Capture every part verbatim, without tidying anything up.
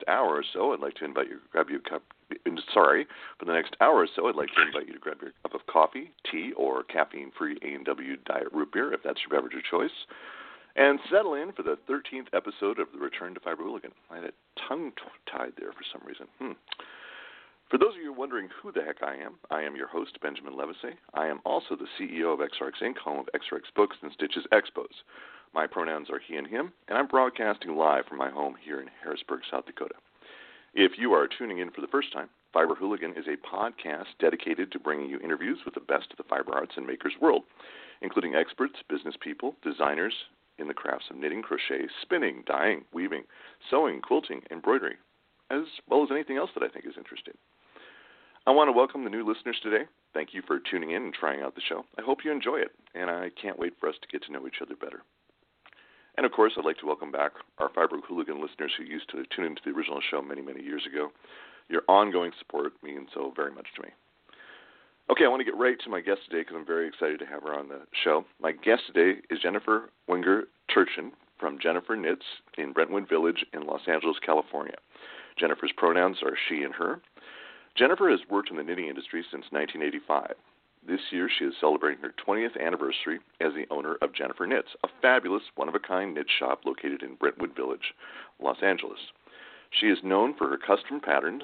hour or so, I'd like to invite you to grab you a cup. Sorry, for the next hour or so, I'd like to invite you to grab your cup of coffee, tea, or caffeine-free A and W Diet Root Beer, if that's your beverage of choice, and settle in for the thirteenth episode of the Return to Fiber Hooligan. I had a tongue-tied there for some reason. Hmm. For those of you wondering who the heck I am, I am your host, Benjamin Levesey. I am also the C E O of X R X Incorporated, home of X R X Books and Stitches Expos. My pronouns are he and him, and I'm broadcasting live from my home here in Harrisburg, South Dakota. If you are tuning in for the first time, Fiber Hooligan is a podcast dedicated to bringing you interviews with the best of the fiber arts and makers world, including experts, business people, designers in the crafts of knitting, crochet, spinning, dyeing, weaving, sewing, quilting, embroidery, as well as anything else that I think is interesting. I want to welcome the new listeners today. Thank you for tuning in and trying out the show. I hope you enjoy it, and I can't wait for us to get to know each other better. And, of course, I'd like to welcome back our Fiber Hooligan listeners who used to tune into the original show many, many years ago. Your ongoing support means so very much to me. Okay, I want to get right to my guest today because I'm very excited to have her on the show. My guest today is Jennifer Wenger-Turchin from Jennifer Knits in Brentwood Village in Los Angeles, California. Jennifer's pronouns are she and her. Jennifer has worked in the knitting industry since nineteen eighty-five. This year, she is celebrating her twentieth anniversary as the owner of Jennifer Knits, a fabulous, one-of-a-kind knit shop located in Brentwood Village, Los Angeles. She is known for her custom patterns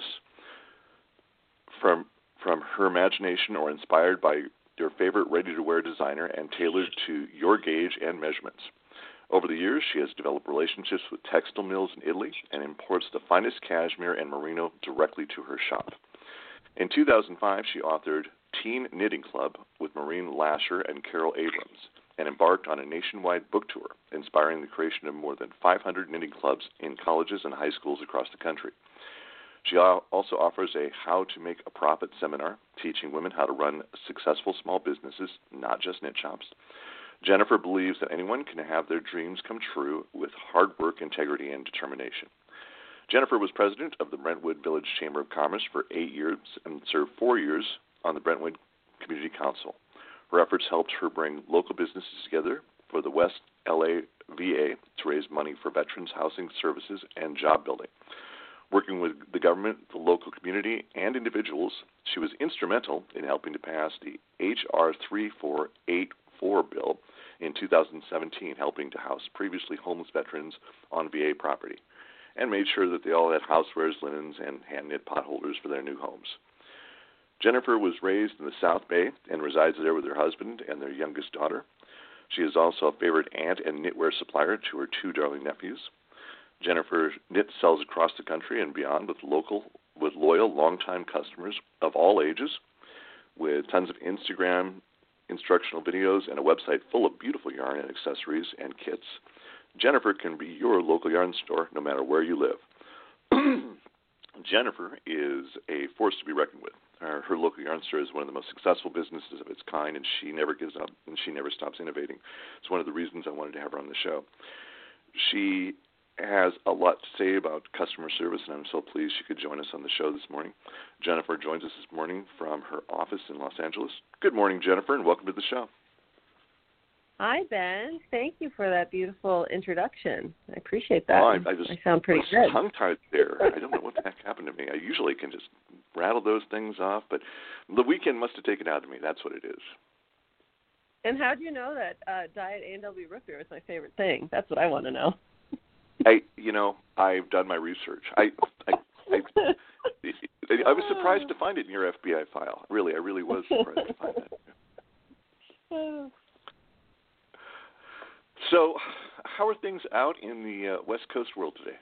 from, from her imagination or inspired by your favorite ready-to-wear designer and tailored to your gauge and measurements. Over the years, she has developed relationships with textile mills in Italy and imports the finest cashmere and merino directly to her shop. In two thousand five, she authored Teen Knitting Club with Maureen Lasher and Carol Abrams, and embarked on a nationwide book tour, inspiring the creation of more than five hundred knitting clubs in colleges and high schools across the country. She also offers a How to Make a Profit seminar, teaching women how to run successful small businesses, not just knit shops. Jennifer believes that anyone can have their dreams come true with hard work, integrity, and determination. Jennifer was president of the Brentwood Village Chamber of Commerce for eight years and served four years on the Brentwood Community Council. Her efforts helped her bring local businesses together for the West L A V A to raise money for veterans, housing services, and job building. Working with the government, the local community, and individuals, she was instrumental in helping to pass the H R thirty-four eighty-four bill in two thousand seventeen, helping to house previously homeless veterans on V A property, and made sure that they all had housewares, linens, and hand-knit potholders for their new homes. Jennifer was raised in the South Bay and resides there with her husband and their youngest daughter. She is also a favorite aunt and knitwear supplier to her two darling nephews. Jennifer knits sells across the country and beyond with local, with loyal, longtime customers of all ages, with tons of Instagram instructional videos and a website full of beautiful yarn and accessories and kits. Jennifer can be your local yarn store no matter where you live. Jennifer is a force to be reckoned with. Her, her local yarn store is one of the most successful businesses of its kind, and she never gives up and she never stops innovating. It's one of the reasons I wanted to have her on the show. She has a lot to say about customer service, and I'm so pleased she could join us on the show this morning. Jennifer joins us this morning from her office in Los Angeles. Good morning, Jennifer, and welcome to the show. Hi, Ben. Thank you for that beautiful introduction. I appreciate that. Oh, I, I just I sound pretty was good. tongue-tied there. I don't know what the heck happened to me. I usually can just rattle those things off, but the weekend must have taken out of me. That's what it is. And how do you know that uh, Diet A and W root beer is my favorite thing? That's what I want to know. I, you know, I've done my research. I, I, I, I was surprised to find it in your F B I file. Really, I really was surprised to find that. So, how are things out in the uh, West Coast world today?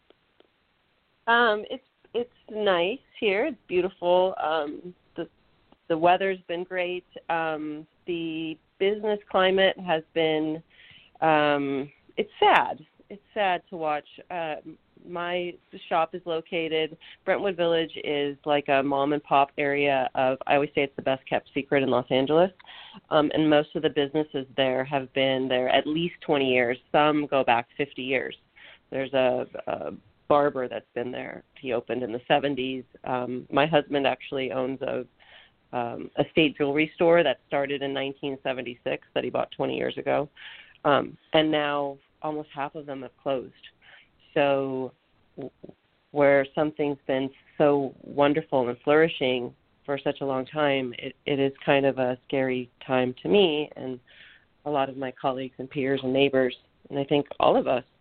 Um, it's it's nice here. It's beautiful. Um, the the weather's been great. Um, the business climate has been. Um, it's sad. It's sad to watch. Uh, my shop is located. Brentwood Village is like a mom and pop area of. I always say it's the best kept secret in Los Angeles, um, and most of the businesses there have been there at least twenty years. Some go back fifty years. There's a, a barber that's been there. He opened in the seventies. Um, my husband actually owns a um, a state jewelry store that started in nineteen seventy-six that he bought twenty years ago, um, and now almost half of them have closed. So where something's been so wonderful and flourishing for such a long time, it, it is kind of a scary time to me and a lot of my colleagues and peers and neighbors, and I think all of us.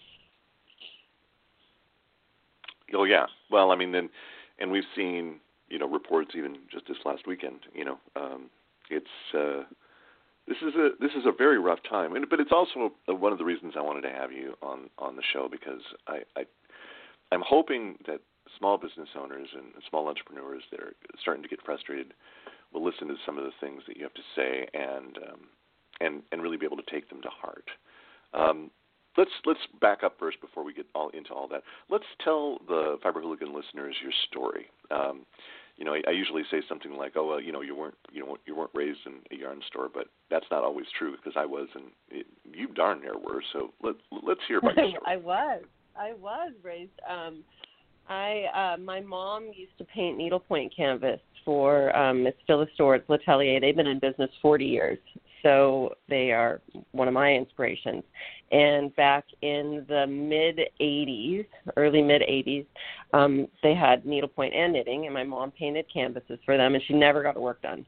Oh yeah. Well, I mean, then, and we've seen, you know, reports even just this last weekend. You know, um, it's uh, this is a this is a very rough time, and, but it's also one of the reasons I wanted to have you on, on the show, because I, I I'm hoping that small business owners and small entrepreneurs that are starting to get frustrated will listen to some of the things that you have to say and um, and and really be able to take them to heart. Um, Let's let's back up first before we get all into all that. Let's tell the Fiber Hooligan listeners your story. Um, you know, I, I usually say something like, "Oh, well, you know, you weren't you know you weren't raised in a yarn store," but that's not always true, because I was, and it, you darn near were. So let let's hear about your story. I was I was raised. Um, I uh, my mom used to paint needlepoint canvas for um, it's still a store. It's L'Atelier. They've been in business forty years. So they are one of my inspirations. And back in the mid-eighties, early mid-eighties, um, they had needlepoint and knitting, and my mom painted canvases for them, and she never got her work done.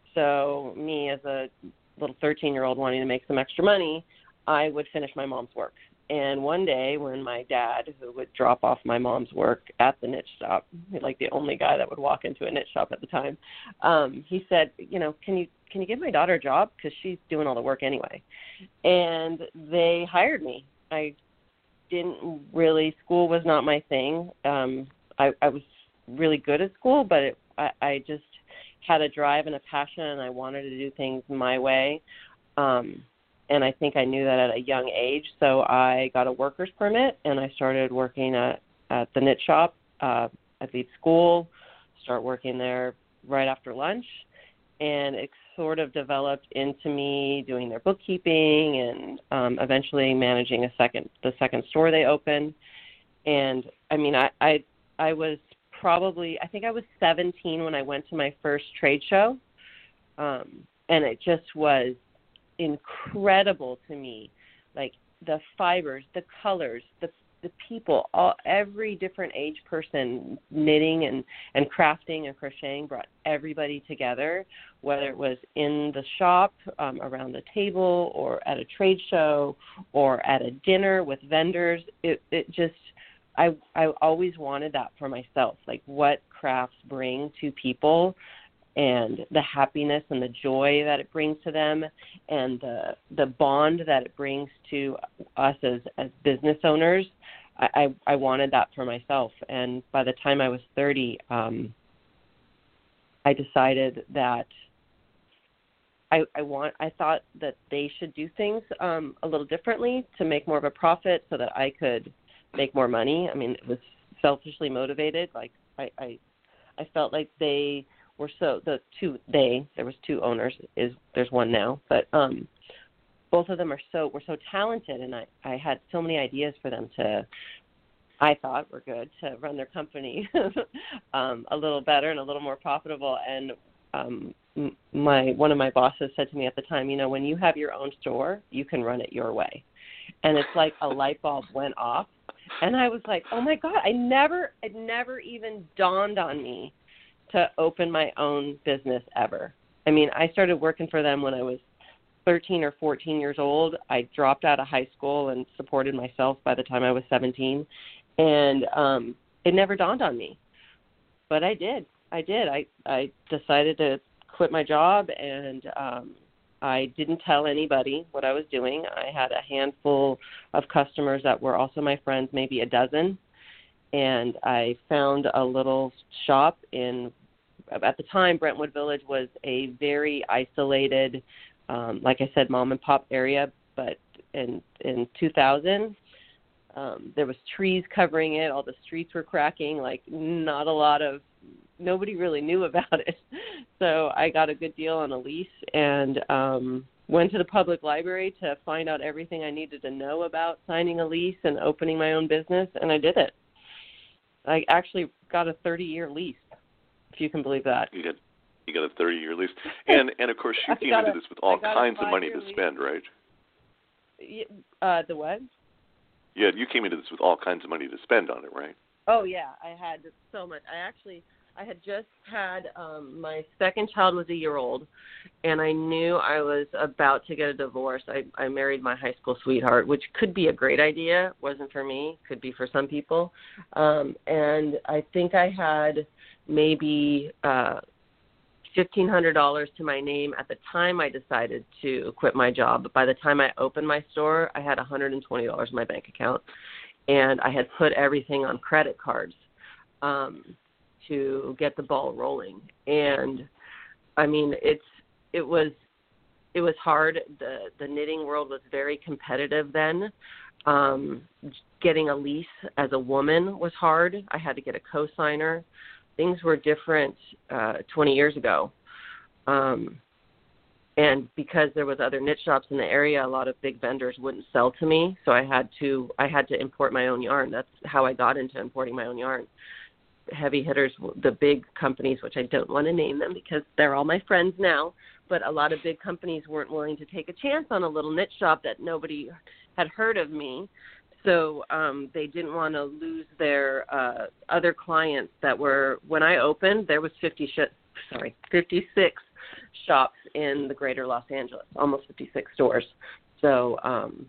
So me, as a little thirteen-year-old wanting to make some extra money, I would finish my mom's work. And one day when my dad, who would drop off my mom's work at the knit shop, like the only guy that would walk into a knit shop at the time, um, he said, you know, can you can you give my daughter a job? Because she's doing all the work anyway. And they hired me. I didn't really, school was not my thing. Um, I, I was really good at school, but it, I, I just had a drive and a passion, and I wanted to do things my way. Um And I think I knew that at a young age, so I got a worker's permit, and I started working at, at the knit shop. Uh, I'd leave school, start working there right after lunch, and it sort of developed into me doing their bookkeeping and um, eventually managing a second the second store they opened. And, I mean, I, I, I was probably, I think I was seventeen when I went to my first trade show, um, and it just was incredible to me, like the fibers, the colors, the the people, all every different age person knitting and, and crafting and crocheting brought everybody together, whether it was in the shop, um, around the table, or at a trade show, or at a dinner with vendors. It it just I I always wanted that for myself, like what crafts bring to people, and the happiness and the joy that it brings to them, and the the bond that it brings to us as, as business owners. I, I, I wanted that for myself. And by the time I was thirty, um, I decided that I, I want. I thought that they should do things um, a little differently to make more of a profit, so that I could make more money. I mean, it was selfishly motivated. Like I, I, I felt like they were so the two they there was two owners, is there's one now, but um both of them are so were so talented, and I, I had so many ideas for them to I thought were good to run their company um a little better and a little more profitable. And um my one of my bosses said to me at the time, you know, when you have your own store, you can run it your way. And it's like a light bulb went off, and I was like, oh my God, I never it never even dawned on me to open my own business ever. I mean, I started working for them when I was thirteen or fourteen years old. I dropped out of high school and supported myself by the time I was seventeen. And um, it never dawned on me. But I did. I did. I, I decided to quit my job, and um, I didn't tell anybody what I was doing. I had a handful of customers that were also my friends, maybe a dozen. And I found a little shop in, at the time, Brentwood Village was a very isolated, um, like I said, mom and pop area. But in in two thousand, um, there was trees covering it. All the streets were cracking. Like not a lot of, nobody really knew about it. So I got a good deal on a lease, and um, went to the public library to find out everything I needed to know about signing a lease and opening my own business, and I did it. I actually got a thirty-year lease, if you can believe that. You got, you got a thirty-year lease. And, and of course, you came into a, this with all kinds of money to lease. spend, right? Uh, the what? Yeah, you came into this with all kinds of money to spend on it, right? Oh yeah, I had so much. I actually, I had just had um, my second child was a year old, and I knew I was about to get a divorce. I, I married my high school sweetheart, which could be a great idea. Wasn't for me. Could be for some people. Um, and I think I had maybe uh, fifteen hundred dollars to my name at the time I decided to quit my job. But by the time I opened my store, I had one hundred twenty dollars in my bank account. And I had put everything on credit cards um, to get the ball rolling. And I mean, it's it was it was hard. The the knitting world was very competitive then. Um, getting a lease as a woman was hard. I had to get a co-signer. Things were different uh, twenty years ago. Um, And because there was other knit shops in the area, a lot of big vendors wouldn't sell to me, so I had to I had to import my own yarn. That's how I got into importing my own yarn. Heavy hitters, the big companies, which I don't want to name them because they're all my friends now, but a lot of big companies weren't willing to take a chance on a little knit shop that nobody had heard of me. So um, they didn't want to lose their uh, other clients that were, when I opened, there was fifty sh- sorry, fifty-six shops in the greater Los Angeles, almost fifty-six stores. So um,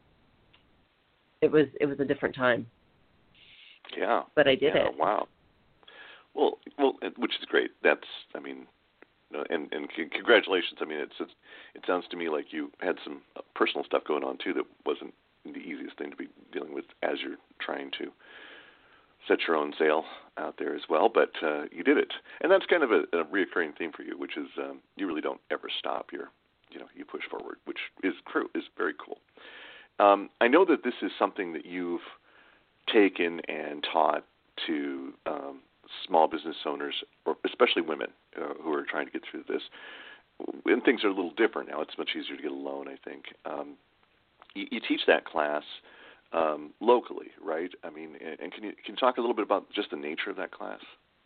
it was it was a different time. Yeah. But I did yeah, it. Wow. Well, well, which is great. That's, I mean, and and congratulations. I mean, it's, it's it sounds to me like you had some personal stuff going on too that wasn't the easiest thing to be dealing with as you're trying to set your own sail out there as well, but uh, you did it, and that's kind of a, a reoccurring theme for you, which is um, you really don't ever stop. You're, you know, you push forward, which is true, is very cool. Um, I know that this is something that you've taken and taught to um, small business owners, or especially women uh, who are trying to get through this. And things are a little different now. It's much easier to get a loan, I think. Um, you, you teach that class Um, locally, right? I mean, and can you can you talk a little bit about just the nature of that class?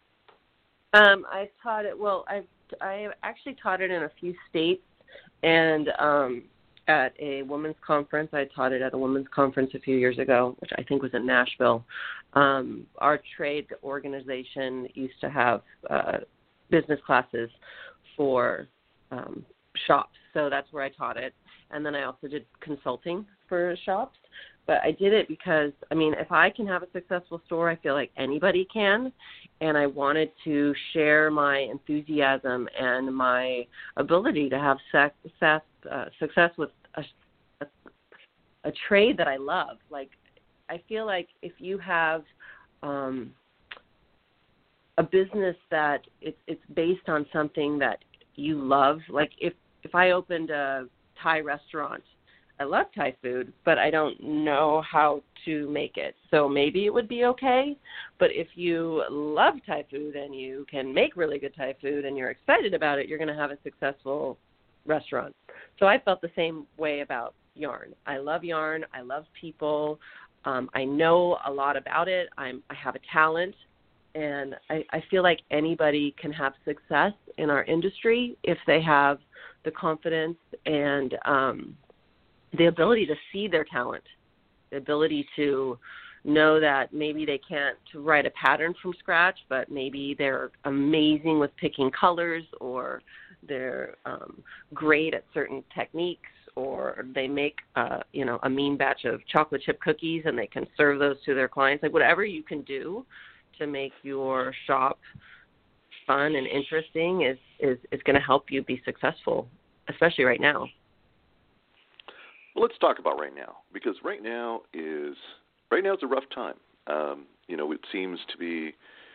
Um, I taught it. Well, I I actually taught it in a few states, and um, at a women's conference. I taught it at a women's conference a few years ago, which I think was in Nashville. Um, our trade organization used to have uh, business classes for um, shops, so that's where I taught it. And then I also did consulting for shops. But I did it because, I mean, if I can have a successful store, I feel like anybody can. And I wanted to share my enthusiasm and my ability to have success, uh, success with a, a, a trade that I love. Like, I feel like if you have um, a business that it's, it's based on something that you love, like if, if I opened a Thai restaurant, I love Thai food, but I don't know how to make it. So maybe it would be okay. But if you love Thai food and you can make really good Thai food and you're excited about it, you're going to have a successful restaurant. So I felt the same way about yarn. I love yarn. I love people. Um, I know a lot about it. I'm, I have a talent. And I, I feel like anybody can have success in our industry if they have the confidence and um, the ability to see their talent, the ability to know that maybe they can't write a pattern from scratch, but maybe they're amazing with picking colors, or they're um, great at certain techniques, or they make uh, you know a mean batch of chocolate chip cookies and they can serve those to their clients. Like whatever you can do to make your shop fun and interesting is is, is going to help you be successful, especially right now. Well, let's talk about right now, because right now is right now is a rough time. Um, you know, it seems to be,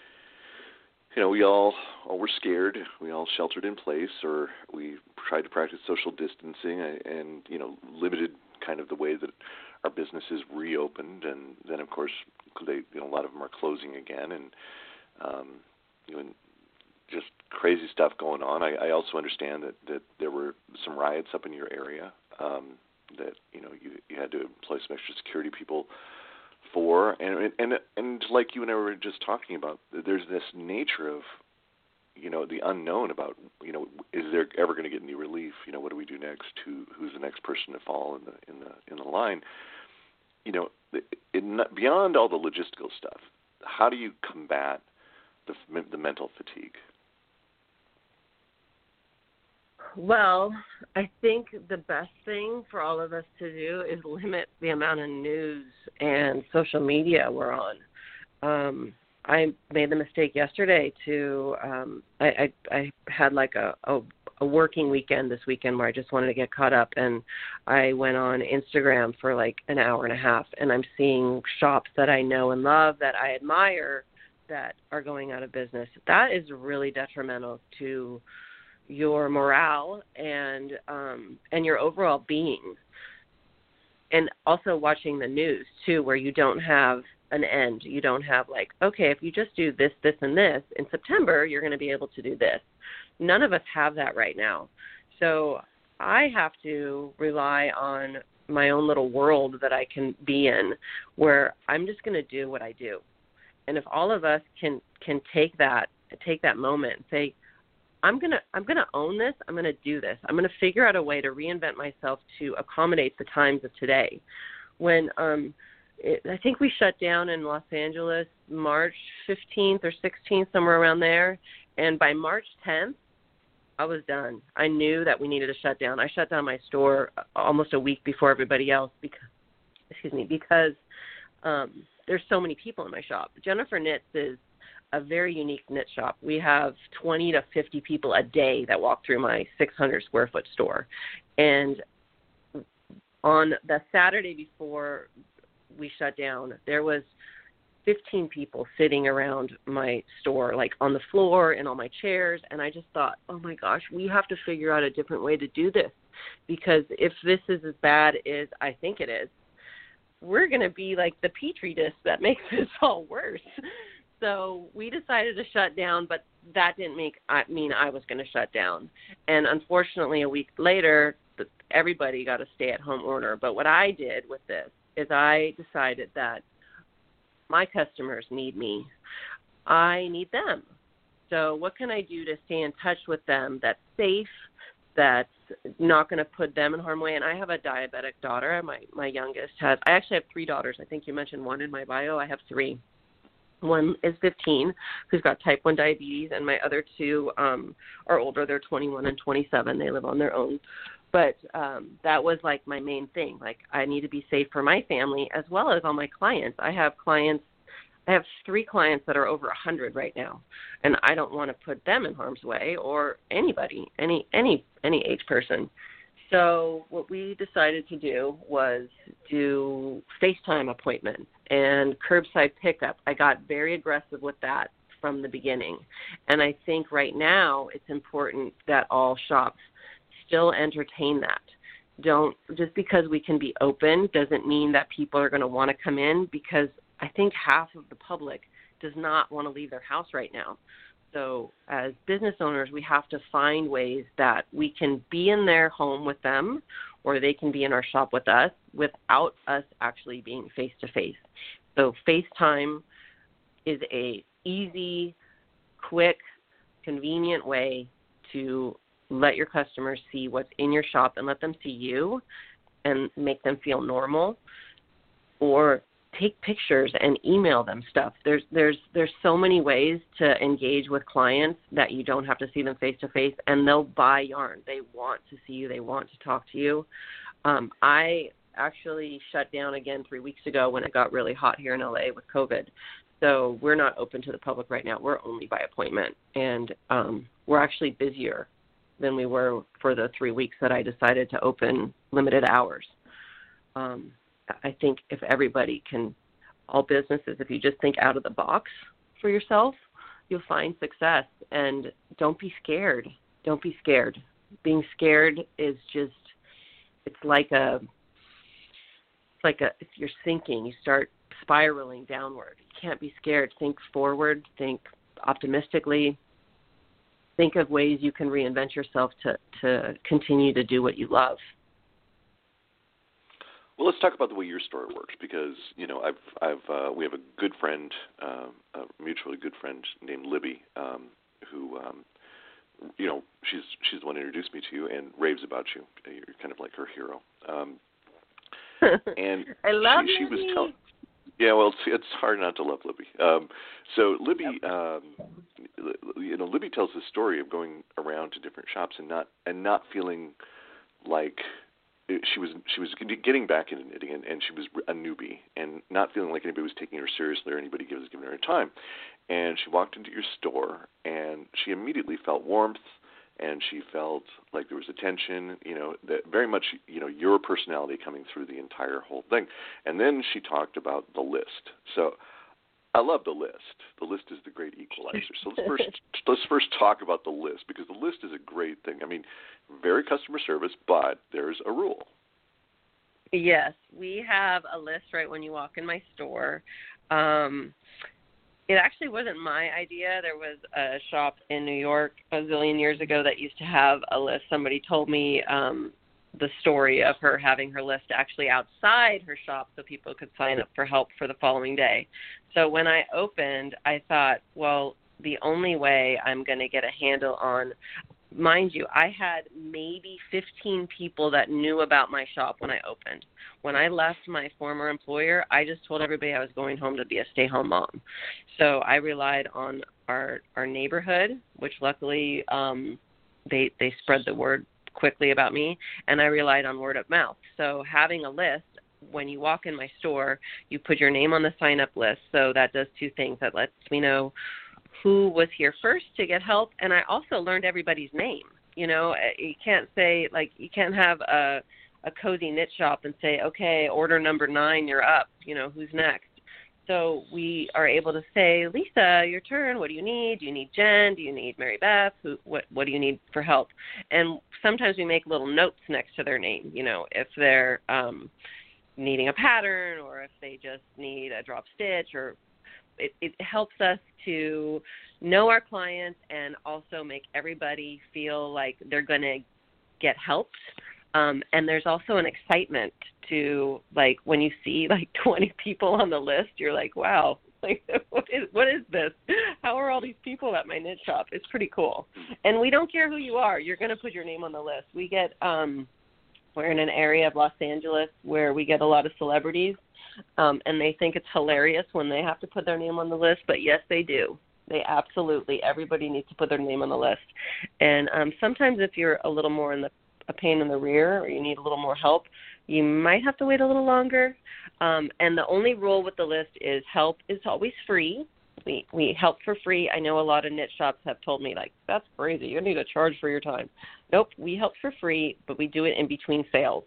you know, we all, all were scared. We all sheltered in place, or we tried to practice social distancing, and you know, limited kind of the way that our businesses reopened. And then, of course, they, you know, a lot of them are closing again, and um, you know, just crazy stuff going on. I, I also understand that, that there were some riots up in your area. Um, that you know you, you had to employ some extra security people for, and and and like you and I were just talking about, there's this nature of you know the unknown about you know is there ever going to get any relief? You know, what do we do next? Who who's the next person to fall in the in the in the line? You know, it, it, beyond all the logistical stuff, how do you combat the the mental fatigue? Well, I think the best thing for all of us to do is limit the amount of news and social media we're on. Um, I made the mistake yesterday to, um, I, I, I had like a, a, a working weekend this weekend where I just wanted to get caught up, and I went on Instagram for like an hour and a half, and I'm seeing shops that I know and love, that I admire, that are going out of business. That is really detrimental to your morale and um, and your overall being. And also watching the news, too, where you don't have an end. You don't have like, okay, if you just do this, this, and this, in September, you're going to be able to do this. None of us have that right now. So I have to rely on my own little world that I can be in, where I'm just going to do what I do. And if all of us can can take that, take that moment and say, I'm gonna I'm gonna own this. I'm gonna do this. I'm gonna figure out a way to reinvent myself to accommodate the times of today. When um, it, I think we shut down in Los Angeles March fifteenth or sixteenth, somewhere around there, and by March tenth, I was done. I knew that we needed to shut down. I shut down my store almost a week before everybody else because, excuse me, because um, there's so many people in my shop. Jennifer Knits is a very unique knit shop. We have twenty to fifty people a day that walk through my six hundred square foot store. And on the Saturday before we shut down, there was fifteen people sitting around my store, like on the floor and on my chairs. And I just thought, oh my gosh, we have to figure out a different way to do this, because if this is as bad as I think it is, we're going to be like the Petri dish that makes this all worse. So we decided to shut down, but that didn't make I mean I was going to shut down. And unfortunately, a week later, everybody got a stay-at-home order. But what I did with this is I decided that my customers need me. I need them. So what can I do to stay in touch with them that's safe, that's not going to put them in harm's way? And I have a diabetic daughter. My, my youngest has – I actually have three daughters. I think you mentioned one in my bio. I have three. One is fifteen, who's got type one diabetes, and my other two um, are older. They're twenty-one and twenty-seven. They live on their own. But um, that was, like, my main thing. Like, I need to be safe for my family as well as all my clients. I have clients – I have three clients that are over one hundred right now, and I don't want to put them in harm's way, or anybody, any any any age person. So what we decided to do was do FaceTime appointments and curbside pickup. I got very aggressive with that from the beginning. And I think right now it's important that all shops still entertain that. Don't, just because we can be open doesn't mean that people are going to want to come in, because I think half of the public does not want to leave their house right now. So as business owners, we have to find ways that we can be in their home with them, or they can be in our shop with us without us actually being face-to-face. So FaceTime is a easy, quick, convenient way to let your customers see what's in your shop and let them see you and make them feel normal, or take pictures and email them stuff. There's there's there's so many ways to engage with clients that you don't have to see them face to face, and they'll buy yarn. They want to see you. They want to talk to you. Um, I actually shut down again three weeks ago when it got really hot here in L A with COVID. So we're not open to the public right now. We're only by appointment, and um, we're actually busier than we were for the three weeks that I decided to open limited hours. Um, I think if everybody can, all businesses, if you just think out of the box for yourself, you'll find success. And don't be scared. Don't be scared. Being scared is just, it's like a, it's like a, if you're sinking, you start spiraling downward. You can't be scared. Think forward. Think optimistically. Think of ways you can reinvent yourself to, to continue to do what you love. Well, let's talk about the way your store works, because you know I've I've uh, we have a good friend, uh, a mutually good friend named Libby, um, who um, you know she's she's the one who introduced me to you and raves about you. You're kind of like her hero. Um, and I love she, she was telling Yeah, well, it's, it's hard not to love Libby. Um, so Libby, um, you know, Libby tells the story of going around to different shops and not and not feeling like she was she was getting back into knitting, and, and she was a newbie, and not feeling like anybody was taking her seriously or anybody was giving her a time. And she walked into your store, and she immediately felt warmth, and she felt like there was attention, you know, that very much, you know, your personality coming through the entire whole thing. And then she talked about the list. So I love the list. The list is the great equalizer. So let's first let's first talk about the list, because the list is a great thing. I mean, very customer service, but there's a rule. Yes, we have a list right when you walk in my store. Um, it actually wasn't my idea. There was a shop in New York a zillion years ago that used to have a list. Somebody told me um, the story of her having her list actually outside her shop so people could sign up for help for the following day. So when I opened, I thought, well, the only way I'm going to get a handle on, mind you, I had maybe fifteen people that knew about my shop when I opened. When I left my former employer, I just told everybody I was going home to be a stay-home mom. So I relied on our our neighborhood, which luckily um, they they spread the word quickly about me, and I relied on word of mouth. So having a list, when you walk in my store, you put your name on the sign-up list. So that does two things. That lets me know who was here first to get help, and I also learned everybody's name. You know, you can't say, like, you can't have a, a cozy knit shop and say, okay, order number nine, you're up, you know, who's next? So we are able to say, Lisa, your turn, what do you need? Do you need Jen? Do you need Mary Beth? Who, what, what do you need for help? And sometimes we make little notes next to their name, you know, if they're um, needing a pattern or if they just need a drop stitch, or It, it helps us to know our clients and also make everybody feel like they're going to get helped. Um, and there's also an excitement to, like, when you see like twenty people on the list, you're like, wow, like, what is, what is this? How are all these people at my knit shop? It's pretty cool. And we don't care who you are. You're going to put your name on the list. We get, um, we're in an area of Los Angeles where we get a lot of celebrities. Um, and they think it's hilarious when they have to put their name on the list, but yes, they do. They absolutely, everybody needs to put their name on the list. And um, sometimes if you're a little more in the a pain in the rear or you need a little more help, you might have to wait a little longer. Um, and the only rule with the list is help is always free. We we help for free. I know a lot of knit shops have told me, like, that's crazy. You need to charge for your time. Nope, we help for free, but we do it in between sales.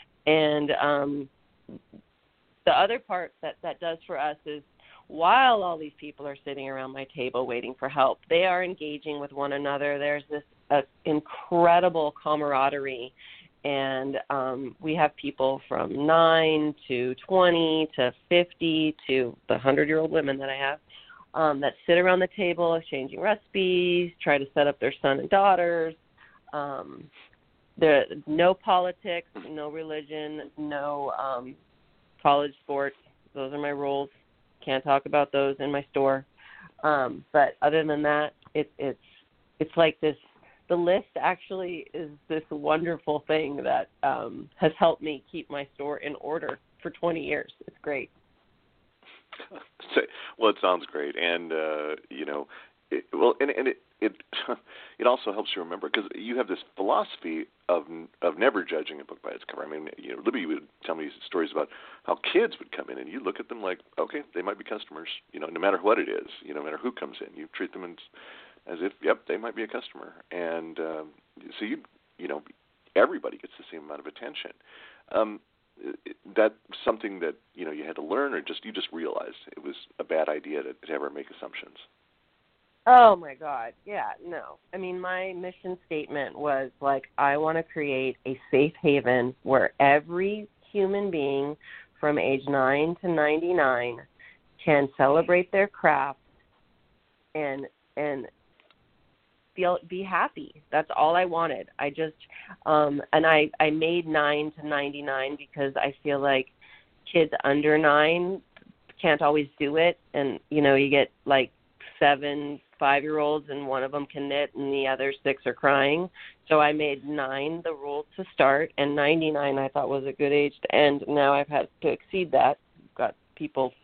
And um, the other part that that does for us is, while all these people are sitting around my table waiting for help, they are engaging with one another. There's this uh, incredible camaraderie, and um, we have people from nine to twenty to fifty to the hundred-year-old women that I have um, that sit around the table exchanging recipes, try to set up their son and daughters. Um, there, no politics, no religion, no um, college sports. Those are my rules. Can't talk about those in my store. Um, but other than that, it, it's it's like this. The list actually is this wonderful thing that um, has helped me keep my store in order for twenty years. It's great. Well, it sounds great, and uh, you know, it, well, and, and it it it also helps you remember, because you have this philosophy of of never judging a book by its cover. I mean, you know, Libby would tell me stories about how kids would come in, and you look at them like, okay, they might be customers. You know, no matter what it is, you know, no matter who comes in, you treat them as, as if, yep, they might be a customer. And um, so you you know, everybody gets the same amount of attention. Um, that's something that, you know, you had to learn, or just you just realized it was a bad idea to, to ever make assumptions? Oh, my God. Yeah, no. I mean, my mission statement was, like, I want to create a safe haven where every human being from age nine to ninety-nine can celebrate their craft and and feel be happy. That's all I wanted. I just um, and I, I made nine to ninety-nine because I feel like kids under nine can't always do it, and you know, you get like seven five-year-olds and one of them can knit and the other six are crying. So I made nine the rule to start, and ninety-nine I thought was a good age to end. Now I've had to exceed that. Got people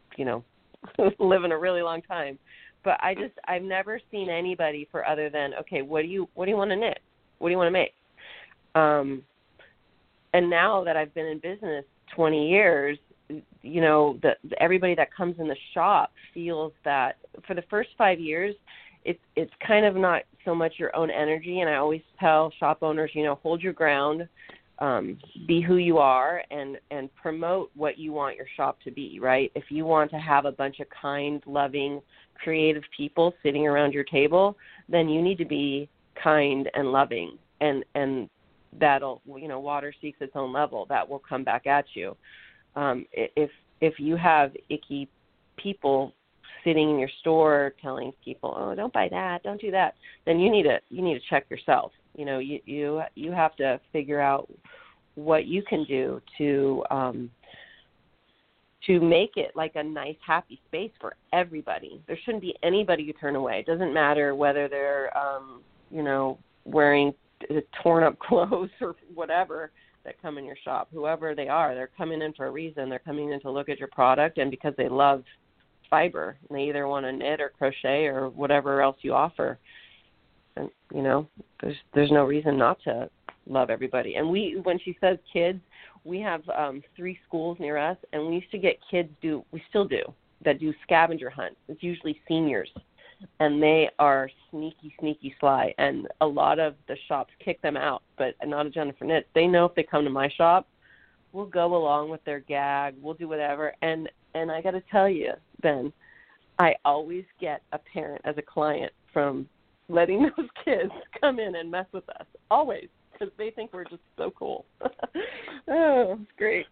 you know, living a really long time. But I just, I've never seen anybody for other than, okay, what do you, what do you want to knit? What do you want to make? Um, and now that I've been in business twenty years, you know, the, everybody that comes in the shop feels that for the first five years, it's, it's kind of not so much your own energy. And I always tell shop owners, you know, hold your ground, um, be who you are, and, and promote what you want your shop to be, right? If you want to have a bunch of kind, loving, creative people sitting around your table, then you need to be kind and loving, and, and that'll, you know, water seeks its own level. That will come back at you. Um, if, if you have icky people sitting in your store telling people, oh, don't buy that, don't do that, then you need to, you need to check yourself. You know, you, you, you have to figure out what you can do to, um, to make it like a nice, happy space for everybody. There shouldn't be anybody you turn away. It doesn't matter whether they're, um, you know, wearing torn up clothes or whatever that come in your shop. Whoever they are, they're coming in for a reason. They're coming in to look at your product, and because they love fiber, and they either want to knit or crochet or whatever else you offer. And, you know, there's there's no reason not to love everybody. And we, when she says kids, we have um, three schools near us, and we used to get kids do, we still do, that do scavenger hunts. It's usually seniors, and they are sneaky, sneaky sly. And a lot of the shops kick them out, but not a Jennifer Knit. They know if they come to my shop, we'll go along with their gag, we'll do whatever. And, and I got to tell you, Ben, I always get a parent as a client from letting those kids come in and mess with us, always. Because they think we're just so cool. Oh, it's great.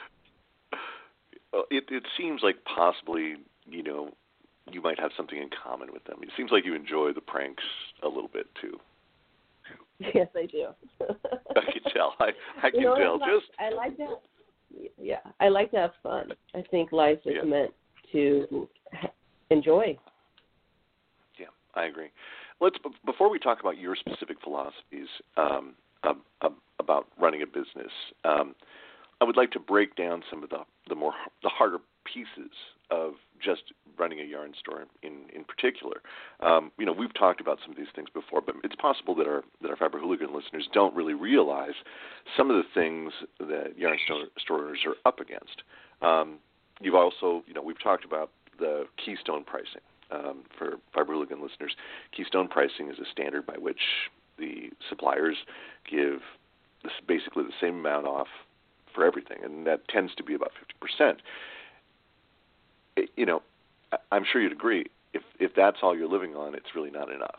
Well, it, it seems like possibly, you know, you might have something in common with them. It seems like you enjoy the pranks a little bit, too. Yes, I do. I can tell. I, I can you know, tell. I, Just I like to, yeah, I like to have fun. I think life is yeah. meant to enjoy. Yeah, I agree. Let's before we talk about your specific philosophies um, uh, uh, about running a business, um, I would like to break down some of the the more the harder pieces of just running a yarn store in in particular. Um, you know, we've talked about some of these things before, but it's possible that our that our Fiber Hooligan listeners don't really realize some of the things that yarn store, store owners are up against. Um, you've also, you know, we've talked about the Keystone pricing. Um, for Fiber Hooligan listeners, Keystone pricing is a standard by which the suppliers give this basically the same amount off for everything, and that tends to be about fifty percent. It, you know, I'm sure you'd agree, if if that's all you're living on, it's really not enough.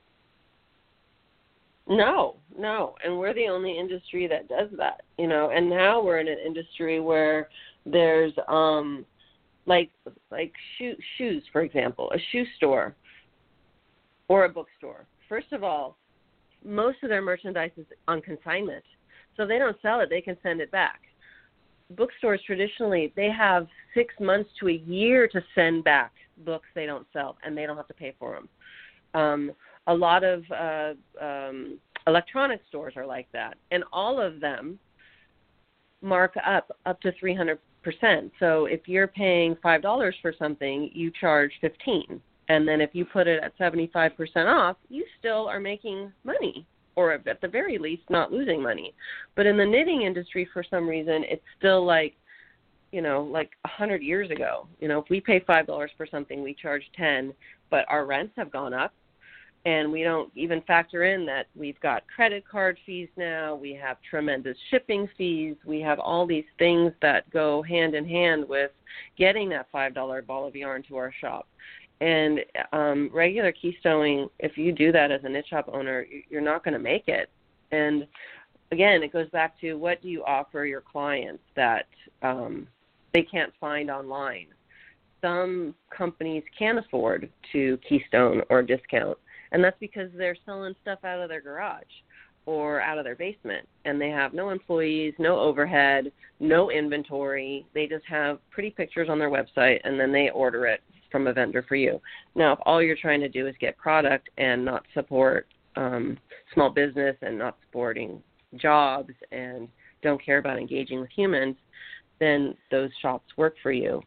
No, no, and we're the only industry that does that, you know, and now we're in an industry where there's, um, like, like shoe, shoes, for example, a shoe store or a bookstore. First of all, most of their merchandise is on consignment, so if they don't sell it, they can send it back. Bookstores, traditionally, they have six months to a year to send back books they don't sell, and they don't have to pay for them. Um, a lot of uh, um, electronic stores are like that, and all of them mark up up to three hundred percent. So if you're paying five dollars for something, you charge fifteen dollars. And then if you put it at seventy-five percent off, you still are making money, or at the very least not losing money. But in the knitting industry, for some reason, it's still like, you know, like one hundred years ago. You know, if we pay five dollars for something, we charge ten dollars, but our rents have gone up. And we don't even factor in that we've got credit card fees now. We have tremendous shipping fees. We have all these things that go hand in hand with getting that five dollar ball of yarn to our shop. And um, regular keystoning, if you do that as a knit shop owner, you're not going to make it. And, again, it goes back to what do you offer your clients that um, they can't find online. Some companies can afford to keystone or discount, and that's because they're selling stuff out of their garage or out of their basement, and they have no employees, no overhead, no inventory. They just have pretty pictures on their website, and then they order it from a vendor for you. Now, if all you're trying to do is get product and not support um, small business and not supporting jobs and don't care about engaging with humans, then those shops work for you. But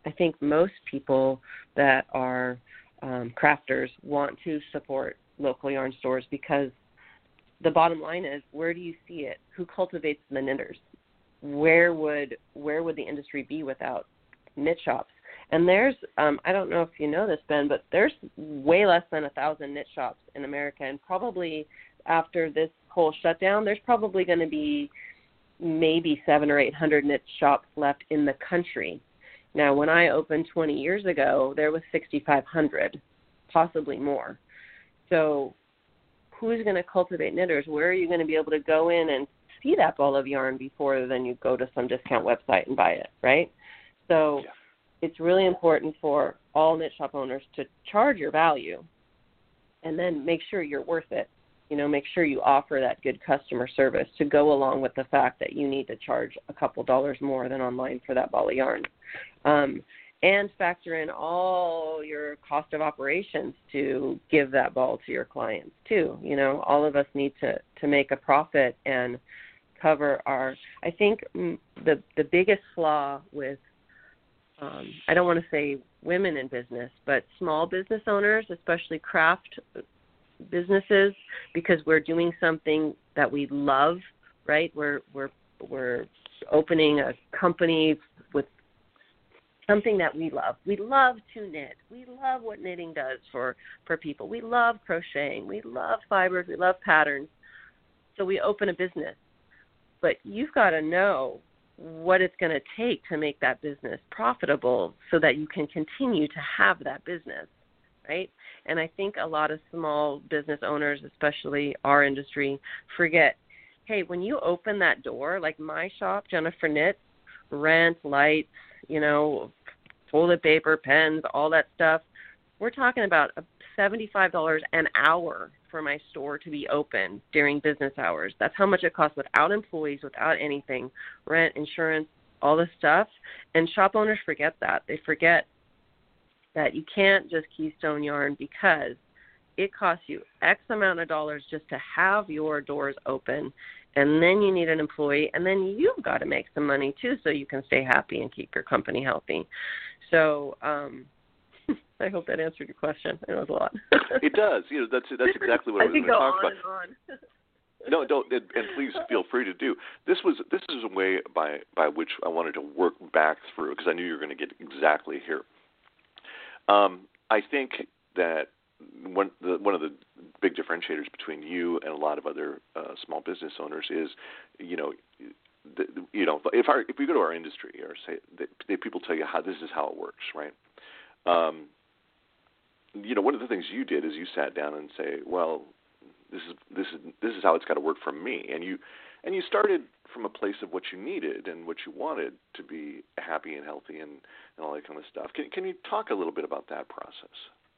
I think most people that are um, crafters want to support local yarn stores because the bottom line is, where do you see it? Who cultivates the knitters? Where would where would the industry be without knit shops? And there's, um, I don't know if you know this, Ben, but there's way less than a thousand knit shops in America, and probably after this whole shutdown, there's probably going to be maybe seven or eight hundred knit shops left in the country. Now, when I opened twenty years ago, there was sixty-five hundred, possibly more. So who's going to cultivate knitters? Where are you going to be able to go in and see that ball of yarn before then you go to some discount website and buy it, right? So yeah. It's really important for all knit shop owners to charge your value and then make sure you're worth it. You know, make sure you offer that good customer service to go along with the fact that you need to charge a couple dollars more than online for that ball of yarn. Um, and factor in all your cost of operations to give that ball to your clients too. You know, all of us need to, to make a profit and cover our, I think the the biggest flaw with, um, I don't want to say women in business, but small business owners, especially craft businesses, because we're doing something that we love, right? We're we're we're opening a company with something that we love. We love to knit. We love what knitting does for, for people. We love crocheting. We love fibers. We love patterns. So we open a business. But you've got to know what it's going to take to make that business profitable so that you can continue to have that business, right? And I think a lot of small business owners, especially our industry, forget, hey, when you open that door, like my shop, Jennifer Knits, rent, lights, you know, toilet paper, pens, all that stuff, we're talking about seventy-five dollars an hour for my store to be open during business hours. That's how much it costs without employees, without anything, rent, insurance, all this stuff. And shop owners forget that. They forget that you can't just keystone yarn because it costs you X amount of dollars just to have your doors open, and then you need an employee, and then you've got to make some money too so you can stay happy and keep your company healthy. So um, I hope that answered your question. I know it's a lot. It does. You know, that's that's exactly what I, I was going to talk about. And on. No, don't, and, and please feel free to do. This was this is a way by by which I wanted to work back through because I knew you were going to get exactly here. Um, I think that one the, one of the big differentiators between you and a lot of other uh, small business owners is, you know, the, you know, if our if we go to our industry or say that, that people tell you how this is how it works, right? Um, you know, one of the things you did is you sat down and say, well, this is this is this is how it's got to work for me, and you and you started from a place of what you needed and what you wanted to be happy and healthy and, and all that kind of stuff. Can can you talk a little bit about that process?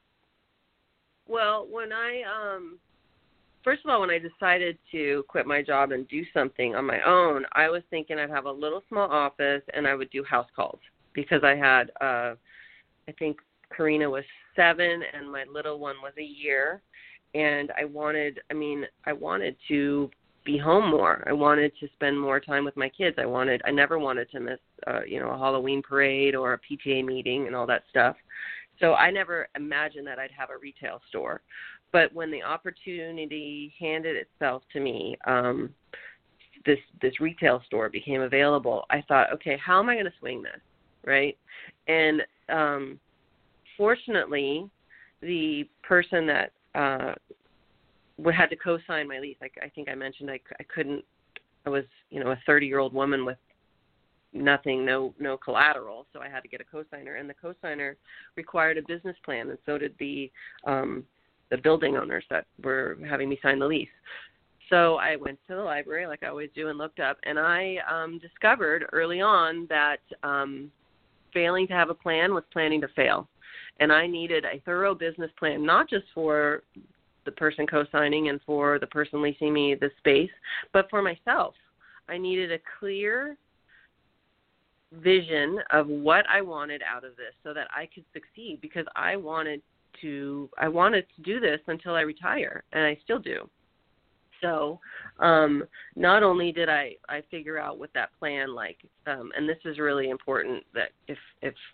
Well, when I um, first of all, when I decided to quit my job and do something on my own, I was thinking I'd have a little small office and I would do house calls because I had, uh, I think Karina was seven and my little one was a year. And I wanted, I mean, I wanted to be home more. I wanted to spend more time with my kids. I wanted, I never wanted to miss, uh, you know, a Halloween parade or a P T A meeting and all that stuff. So I never imagined that I'd have a retail store. But when the opportunity handed itself to me, um, this this retail store became available, I thought, okay, how am I going to swing this, right? And um, fortunately, the person that uh, had to co-sign my lease, I, I think I mentioned I, I couldn't, I was, you know, a thirty-year-old woman with nothing, no no collateral, so I had to get a co-signer, and the co-signer required a business plan, and so did the um, the building owners that were having me sign the lease. So I went to the library, like I always do, and looked up, and I um, discovered early on that um, failing to have a plan was planning to fail, and I needed a thorough business plan, not just for the person co-signing and for the person leasing me the space, but for myself. I needed a clear vision of what I wanted out of this so that I could succeed, because I wanted to I wanted to do this until I retire, and I still do. So um, not only did I, I figure out with that plan, like, um, and this is really important, that if if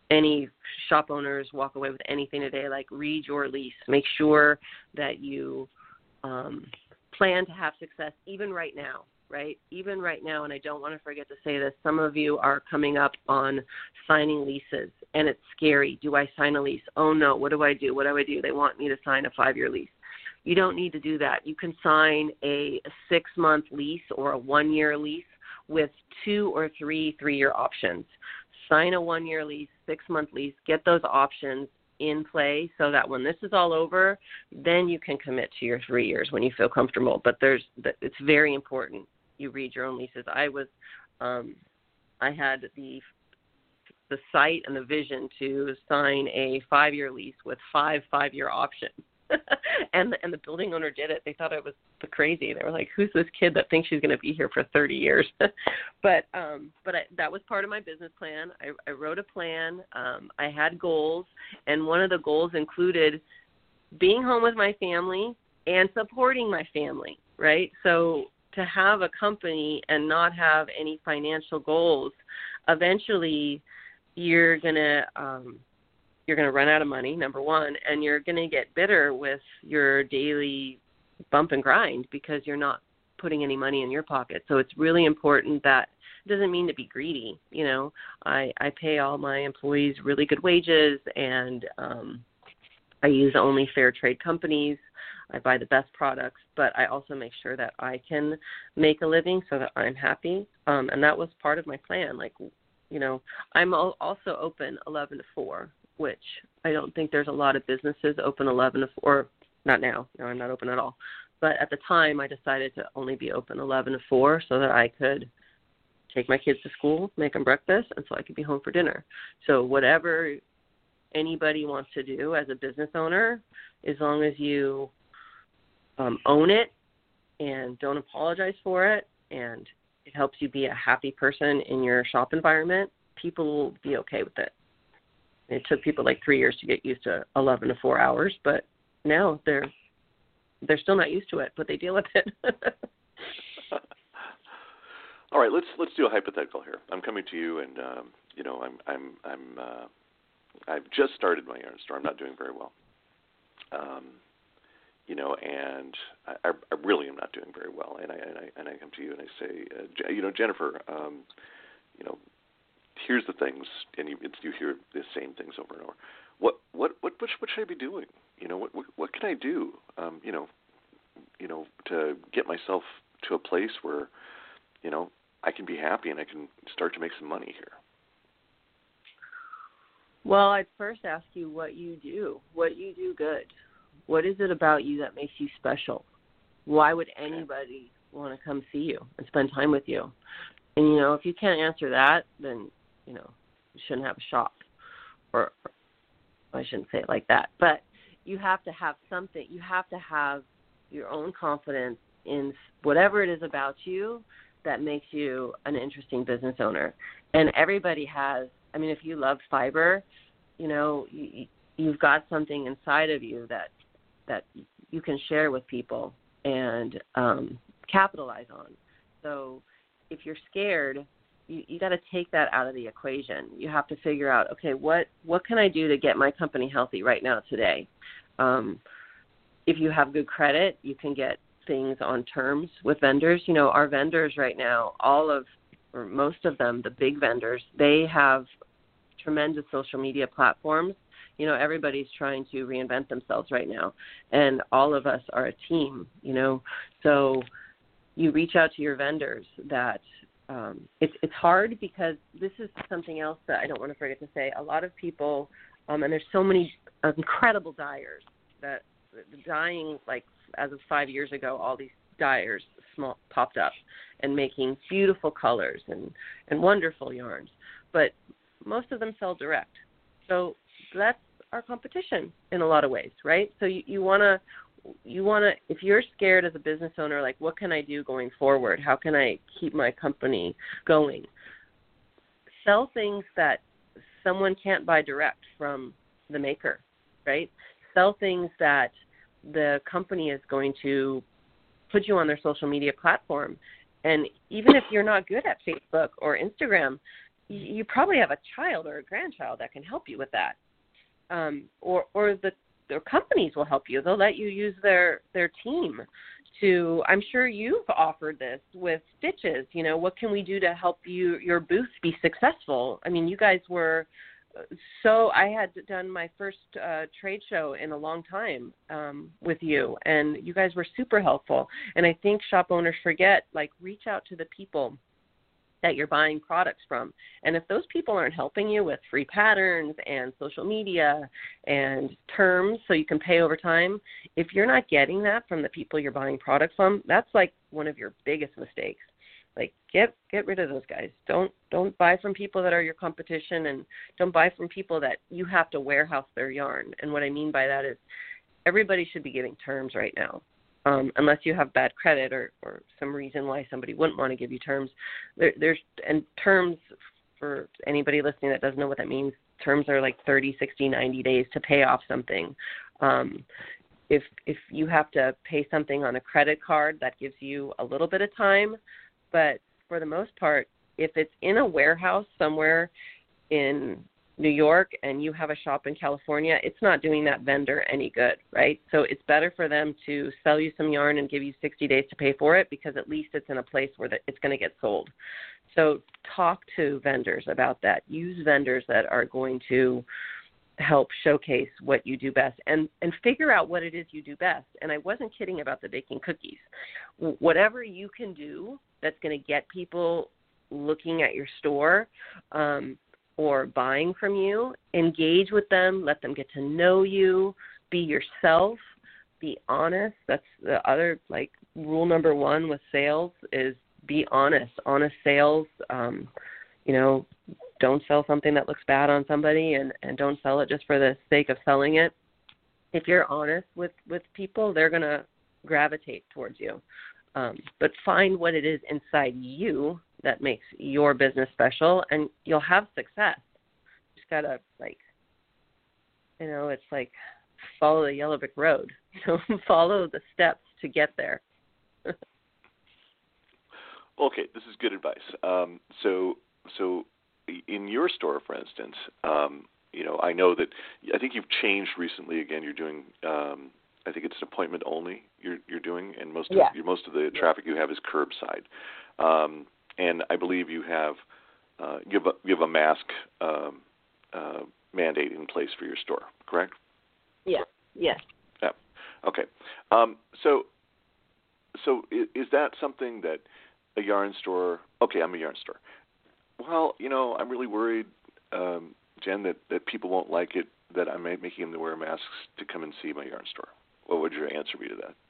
any shop owners walk away with anything today, like read your lease. Make sure that you um, plan to have success even right now, right? Even right now, and I don't want to forget to say this, some of you are coming up on signing leases, and it's scary. Do I sign a lease? Oh, no, what do I do? What do I do? They want me to sign a five-year lease. You don't need to do that. You can sign a six-month lease or a one-year lease with two or three three-year options. Sign a one-year lease, six-month lease, get those options in play so that when this is all over, then you can commit to your three years when you feel comfortable. But there's, it's very important you read your own leases. I was, um, I had the the sight and the vision to sign a five-year lease with five five-year options. and and the building owner did it. They thought I was crazy. They were like, "Who's this kid that thinks she's going to be here for thirty years?" but um, but I, that was part of my business plan. I, I wrote a plan. Um, I had goals, and one of the goals included being home with my family and supporting my family. Right. So to have a company and not have any financial goals, eventually you're gonna um, you're going to run out of money, number one, and you're going to get bitter with your daily bump and grind because you're not putting any money in your pocket. So it's really important that it doesn't mean to be greedy. You know, I, I pay all my employees really good wages, and um, I use only fair trade companies. I buy the best products, but I also make sure that I can make a living so that I'm happy. Um, and that was part of my plan. Like, you know, I'm also open eleven to four. Which I don't think there's a lot of businesses open eleven to four, not now, no, I'm not open at all. But at the time, I decided to only be open eleven to four so that I could take my kids to school, make them breakfast, and so I could be home for dinner. So whatever anybody wants to do as a business owner, as long as you um, own it and don't apologize for it, and it helps you be a happy person in your shop environment, people will be okay with it. It took people like three years to get used to eleven to four hours, but now they're they're still not used to it, but they deal with it. All right, let's let's do a hypothetical here. I'm coming to you, and um, you know, I'm I'm I'm uh, I've just started my yarn store. I'm not doing very well, um, you know, and I, I really am not doing very well. And I and I and I come to you and I say, uh, you know, Jennifer, um, you know. Here's the things, and you, you hear the same things over and over. What what what what should I be doing? You know, what what, what can I do? Um, you know, you know, to get myself to a place where, you know, I can be happy and I can start to make some money here. Well, I'd first ask you what you do. What you do good. What is it about you that makes you special? Why would anybody want to come see you and spend time with you? And you know, if you can't answer that, then you know, you shouldn't have a shop, or, or I shouldn't say it like that, but you have to have something. You have to have your own confidence in whatever it is about you that makes you an interesting business owner. And everybody has, I mean, if you love fiber, you know, you, you've got something inside of you that, that you can share with people and um, capitalize on. So if you're scared, you, you got to take that out of the equation. You have to figure out, okay, what, what can I do to get my company healthy right now today? Um, if you have good credit, you can get things on terms with vendors. You know, our vendors right now, all of, or most of them, the big vendors, they have tremendous social media platforms. You know, everybody's trying to reinvent themselves right now, and all of us are a team, you know. So you reach out to your vendors that um, it's it's hard because this is something else that I don't want to forget to say. A lot of people, um, and there's so many incredible dyers that dyeing, like as of five years ago, all these dyers small popped up and making beautiful colors and, and wonderful yarns. But most of them sell direct. So that's our competition in a lot of ways, right? So you, you want to, you want to, if you're scared as a business owner, like what can I do going forward? How can I keep my company going? Sell things that someone can't buy direct from the maker, right? Sell things that the company is going to put you on their social media platform. And even if you're not good at Facebook or Instagram, you probably have a child or a grandchild that can help you with that. Um, or or the their companies will help you. They'll let you use their, their team to, I'm sure you've offered this with Stitches, you know, what can we do to help you, your booth be successful? I mean, you guys were so, I had done my first uh, trade show in a long time um, with you, and you guys were super helpful. And I think shop owners forget, like, reach out to the people that you're buying products from. And if those people aren't helping you with free patterns and social media and terms so you can pay over time, if you're not getting that from the people you're buying products from, that's like one of your biggest mistakes. Like, get get rid of those guys. Don't don't buy from people that are your competition, and don't buy from people that you have to warehouse their yarn. And what I mean by that is everybody should be giving terms right now. Um, unless you have bad credit or, or some reason why somebody wouldn't want to give you terms. There, there's and terms, for anybody listening that doesn't know what that means, terms are like thirty, sixty, ninety days to pay off something. Um, if if you have to pay something on a credit card, that gives you a little bit of time. But for the most part, if it's in a warehouse somewhere in New York and you have a shop in California, it's not doing that vendor any good, right? So it's better for them to sell you some yarn and give you sixty days to pay for it, because at least it's in a place where the, it's going to get sold. So talk to vendors about that. Use vendors that are going to help showcase what you do best, and, and figure out what it is you do best. And I wasn't kidding about the baking cookies. Whatever you can do that's going to get people looking at your store, um, or buying from you, engage with them, let them get to know you, be yourself, be honest. That's the other, like, rule number one with sales is be honest. Honest sales, um, you know, don't sell something that looks bad on somebody, and, and don't sell it just for the sake of selling it. If you're honest with, with people, they're going to gravitate towards you. Um, but find what it is inside you that makes your business special, and you'll have success. You just gotta, like, you know, it's like follow the yellow brick road. You know, follow the steps to get there. Okay, this is good advice. Um, so, so in your store, for instance, um, you know, I know that I think you've changed recently. Again, you're doing. Um, I think it's an appointment only. You're you're doing, and most of yeah. most of the traffic you have is curbside. Um, And I believe you have uh, you have a, you have a mask um, uh, mandate in place for your store, correct? Yeah. Yes. Yeah. Okay. Um, so so is, is that something that a yarn store? Okay, I'm a yarn store. Well, you know, I'm really worried, um, Jen, that, that people won't like it that I'm making them wear masks to come and see my yarn store. What would your answer be to that?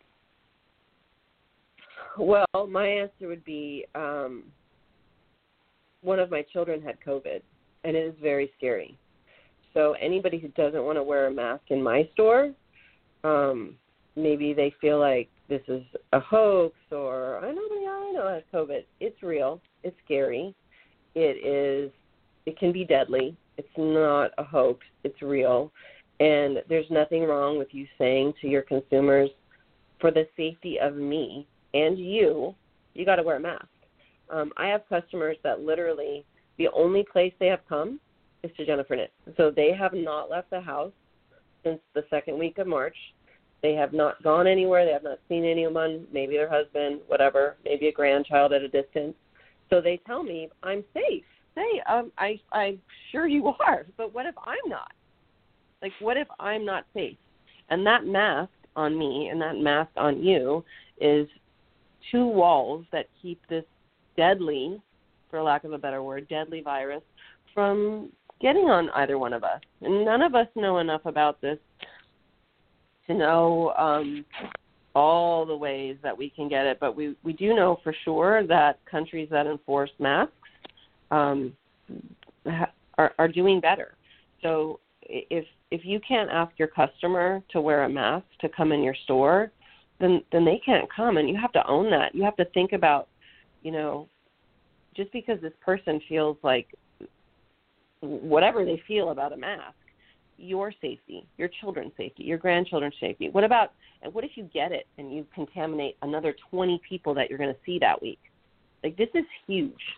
Well, my answer would be um, one of my children had COVID, and it is very scary. So anybody who doesn't want to wear a mask in my store, um, maybe they feel like this is a hoax, or I know, I know has COVID. It's real. It's scary. It is. It can be deadly. It's not a hoax. It's real. And there's nothing wrong with you saying to your consumers, for the safety of me and you, you got to wear a mask. Um, I have customers that literally the only place they have come is to Jennifer Knits. So they have not left the house since the second week of March. They have not gone anywhere. They have not seen anyone, maybe their husband, whatever, maybe a grandchild at a distance. So they tell me, I'm safe. Hey, um, I, I'm sure you are, but what if I'm not? Like, what if I'm not safe? And that mask on me and that mask on you is two walls that keep this deadly, for lack of a better word, deadly virus from getting on either one of us. And none of us know enough about this to know um, all the ways that we can get it. But we, we do know for sure that countries that enforce masks um, ha- are, are doing better. So if if you can't ask your customer to wear a mask to come in your store, then then they can't come, and you have to own that. You have to think about, you know, just because this person feels like whatever they feel about a mask, your safety, your children's safety, your grandchildren's safety. What about, and what if you get it and you contaminate another twenty people that you're going to see that week? Like, this is huge.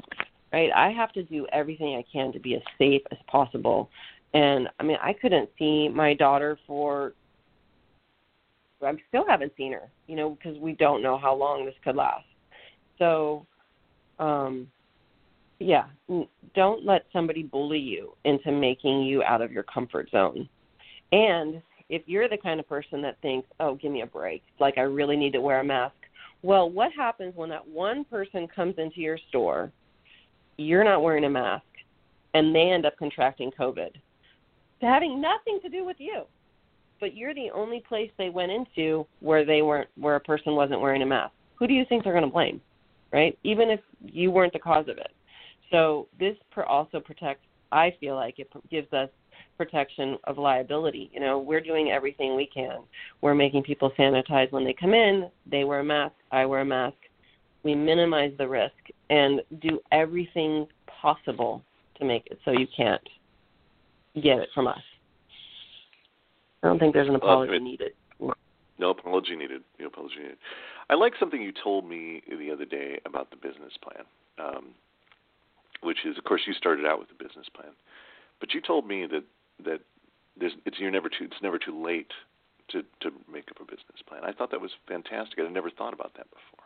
right? I have to do everything I can to be as safe as possible. And, I mean, I couldn't see my daughter for, I still haven't seen her, you know, because we don't know how long this could last. So, um, yeah, don't let somebody bully you into making you out of your comfort zone. And if you're the kind of person that thinks, oh, give me a break, like I really need to wear a mask, well, what happens when that one person comes into your store, you're not wearing a mask, and they end up contracting COVID, having nothing to do with you, but you're the only place they went into where they weren't, where a person wasn't wearing a mask? Who do you think they're going to blame, right? Even if you weren't the cause of it. So this also protects, I feel like it gives us protection of liability. You know, we're doing everything we can. We're making people sanitize when they come in. They wear a mask. I wear a mask. We minimize the risk and do everything possible to make it so you can't get it from us. I don't think there's an apology well, needed. No apology needed. No apology needed. I like something you told me the other day about the business plan, um, which is, of course, you started out with the business plan, but you told me that that there's, it's you're never too it's never too late to, to make up a business plan. I thought that was fantastic. I had never thought about that before.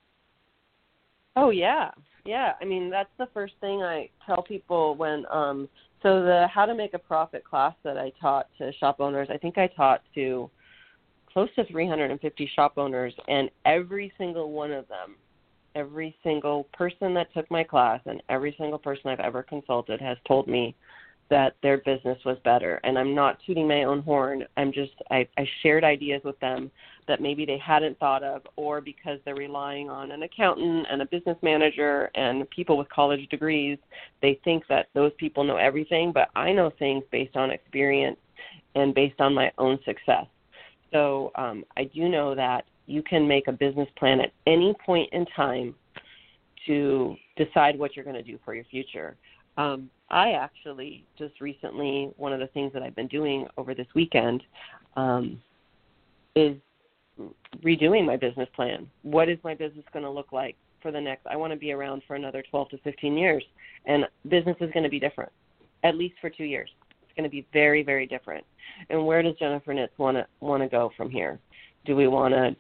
Oh yeah, yeah. I mean, that's the first thing I tell people when. Um, so the How to Make a Profit class that I taught to shop owners, I think I taught to close to three hundred fifty shop owners, and every single one of them, every single person that took my class, and every single person I've ever consulted has told me that their business was better. And I'm not tooting my own horn. I'm just, I, I shared ideas with them that maybe they hadn't thought of, or because they're relying on an accountant and a business manager and people with college degrees, they think that those people know everything, but I know things based on experience and based on my own success. So um, I do know that you can make a business plan at any point in time to decide what you're going to do for your future. Um, I actually just recently, one of the things that I've been doing over this weekend um, is redoing my business plan. What is my business going to look like for the next, I want to be around for another twelve to fifteen years, and business is going to be different, at least for two years. It's going to be very, very different. And where does Jennifer Nitz want to want to go from here? Do we want to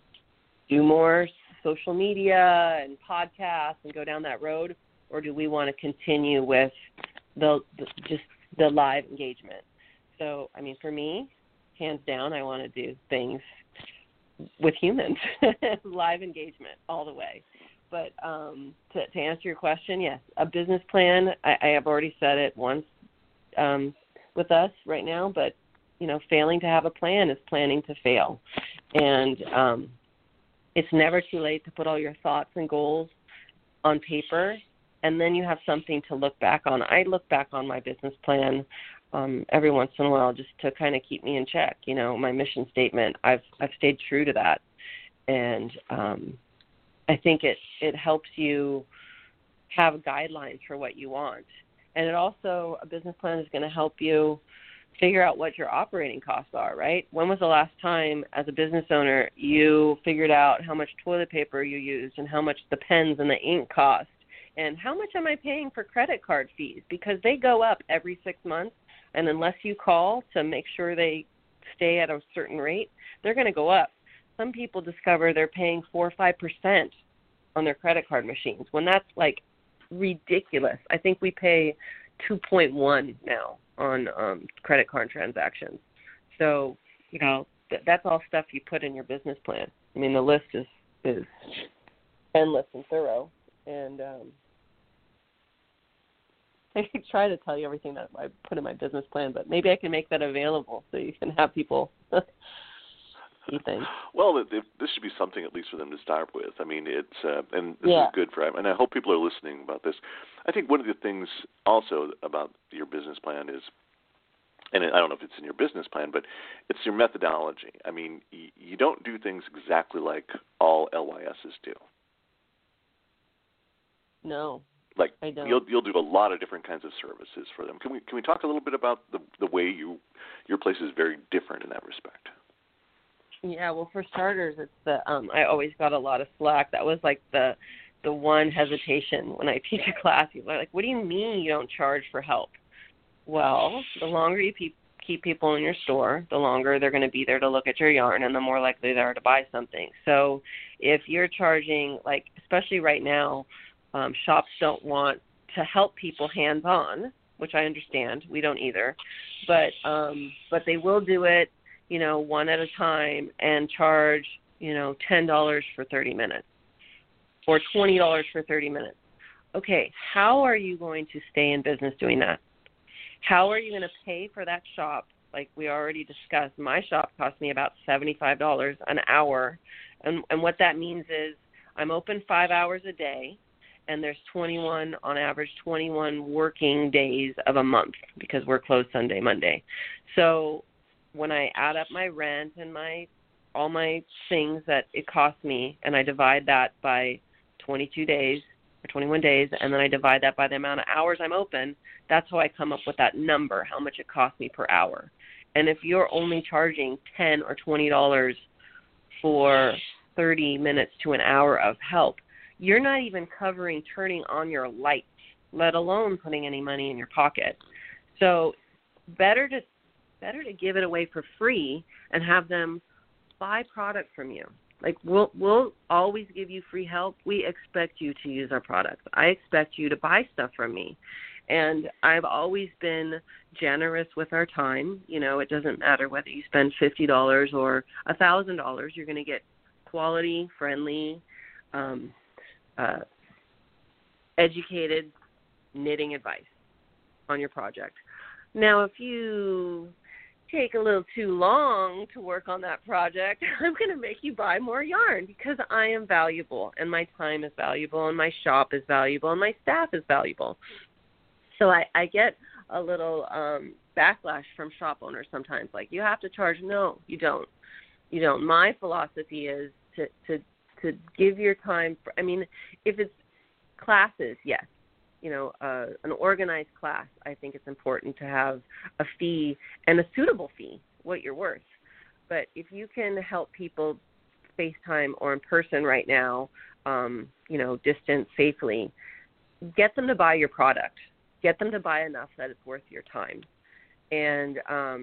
do more social media and podcasts and go down that road, or do we want to continue with the, the just the live engagement? So, I mean, for me, hands down, I want to do things with humans, live engagement all the way. But um, to, to answer your question, yes, a business plan, I, I have already said it once um, with us right now, but, you know, failing to have a plan is planning to fail. And um, it's never too late to put all your thoughts and goals on paper, and then you have something to look back on. I look back on my business plan um, every once in a while just to kind of keep me in check. You know, my mission statement, I've I've stayed true to that. And um, I think it, it helps you have guidelines for what you want. And it also, a business plan is going to help you figure out what your operating costs are, right? When was the last time as a business owner you figured out how much toilet paper you used and how much the pens and the ink cost? And how much am I paying for credit card fees? Because they go up every six months, and unless you call to make sure they stay at a certain rate, they're going to go up. Some people discover they're paying four or five percent on their credit card machines, when that's like ridiculous. I think we pay two point one now on um, credit card transactions. So, you know, th- that's all stuff you put in your business plan. I mean, the list is, is endless and thorough. And um, I could try to tell you everything that I put in my business plan, but maybe I can make that available so you can have people see things. Well, this should be something at least for them to start with. I mean, it's uh, and this yeah. is good for, and I hope people are listening about this. I think one of the things also about your business plan is, and I don't know if it's in your business plan, but it's your methodology. I mean, you don't do things exactly like all L Y S's do. No, like I don't. You'll you'll do a lot of different kinds of services for them. Can we can we talk a little bit about the the way you your place is very different in that respect? Yeah, well, for starters, it's the um, I always got a lot of slack. That was like the the one hesitation when I teach a class. People are like, what do you mean you don't charge for help? Well, the longer you pe- keep people in your store, the longer they're going to be there to look at your yarn and the more likely they are to buy something. So if you're charging, like, especially right now, um, shops don't want to help people hands-on, which I understand. We don't either. But um, but they will do it, you know, one at a time and charge, you know, ten dollars for thirty minutes or twenty dollars for thirty minutes. Okay, how are you going to stay in business doing that? How are you going to pay for that shop? Like we already discussed, my shop cost me about seventy-five dollars an hour. And, and what that means is I'm open five hours a day, and there's twenty-one, on average, twenty-one working days of a month because we're closed Sunday, Monday. So when I add up my rent and my all my things that it costs me, and I divide that by twenty-two days or twenty-one days, and then I divide that by the amount of hours I'm open, that's how I come up with that number, how much it costs me per hour. And if you're only charging ten or twenty dollars for thirty minutes to an hour of help, you're not even covering turning on your lights, let alone putting any money in your pocket. So better to better to give it away for free and have them buy product from you. Like we'll we'll always give you free help. We expect you to use our products. I expect you to buy stuff from me. And I've always been generous with our time. You know, it doesn't matter whether you spend fifty dollars or one thousand dollars. You're going to get quality, friendly, um, uh, educated knitting advice on your project. Now, if you take a little too long to work on that project, I'm going to make you buy more yarn because I am valuable and my time is valuable and my shop is valuable and my staff is valuable. So I, I get a little um, backlash from shop owners sometimes, like, you have to charge. No, you don't. You don't. My philosophy is to, to, to give your time. For, I mean, if it's classes, yes. You know, uh, an organized class, I think it's important to have a fee and a suitable fee, what you're worth. But if you can help people FaceTime or in person right now, um, you know, distance safely, get them to buy your product. Get them to buy enough that it's worth your time. And um,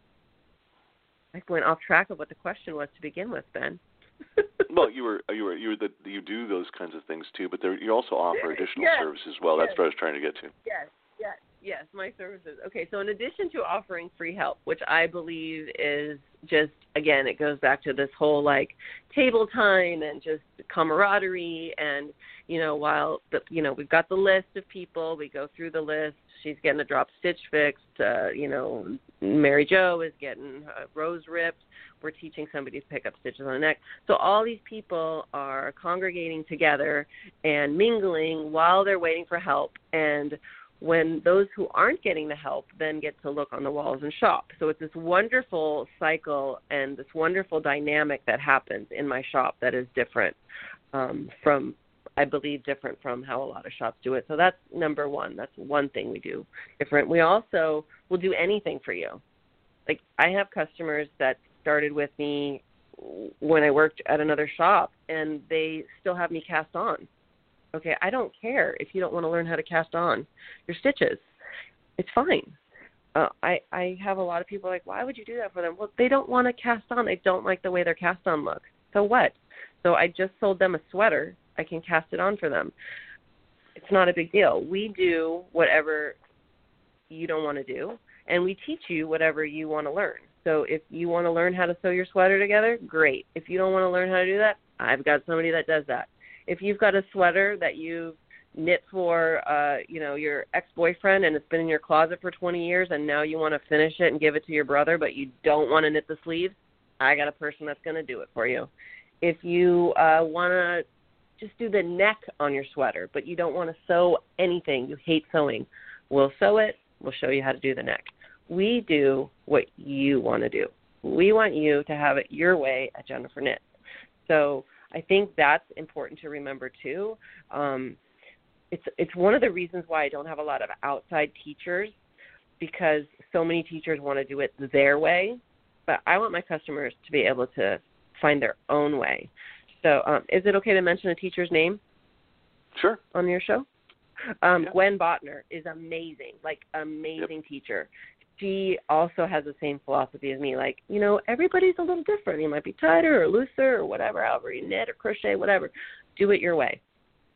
I went off track of what the question was to begin with, Ben. Well, you were you were you were the, you do those kinds of things too, but there, you also offer additional yes, services as well. yes. That's what I was trying to get to. Yes, yes, yes, my services. Okay, so in addition to offering free help, which I believe is just, again, it goes back to this whole like table time and just camaraderie, and you know, while the, you know, we've got the list of people, we go through the list. She's getting a drop stitch fixed. Uh, you know, Mary Jo is getting a rose ripped. We're teaching somebody to pick up stitches on the neck. So all these people are congregating together and mingling while they're waiting for help. And when those who aren't getting the help then get to look on the walls and shop. So it's this wonderful cycle and this wonderful dynamic that happens in my shop that is different um, from, I believe, different from how a lot of shops do it. So that's number one. That's one thing we do different. We also will do anything for you. Like I have customers that started with me when I worked at another shop, and they still have me cast on. Okay, I don't care if you don't want to learn how to cast on your stitches. It's fine. Uh, I, I have a lot of people like, why would you do that for them? Well, they don't want to cast on. They don't like the way their cast on looks. So what? So I just sold them a sweater. I can cast it on for them. It's not a big deal. We do whatever you don't want to do, and we teach you whatever you want to learn. So if you want to learn how to sew your sweater together, great. If you don't want to learn how to do that, I've got somebody that does that. If you've got a sweater that you've knit for, uh, you know, your ex-boyfriend and it's been in your closet for twenty years and now you want to finish it and give it to your brother, but you don't want to knit the sleeves, I got a person that's going to do it for you. If you uh, want to just do the neck on your sweater, but you don't want to sew anything, you hate sewing, we'll sew it, we'll show you how to do the neck. We do what you want to do. We want you to have it your way at Jennifer Knits. So I think that's important to remember too. Um, it's it's one of the reasons why I don't have a lot of outside teachers, because so many teachers want to do it their way, but I want my customers to be able to find their own way. So um, is it okay to mention a teacher's name? Sure. On your show? Um, yeah. Gwen Botner is amazing, like amazing yep. teacher. She also has the same philosophy as me. Like, you know, everybody's a little different. You might be tighter or looser or whatever, however you knit or crochet, whatever. Do it your way.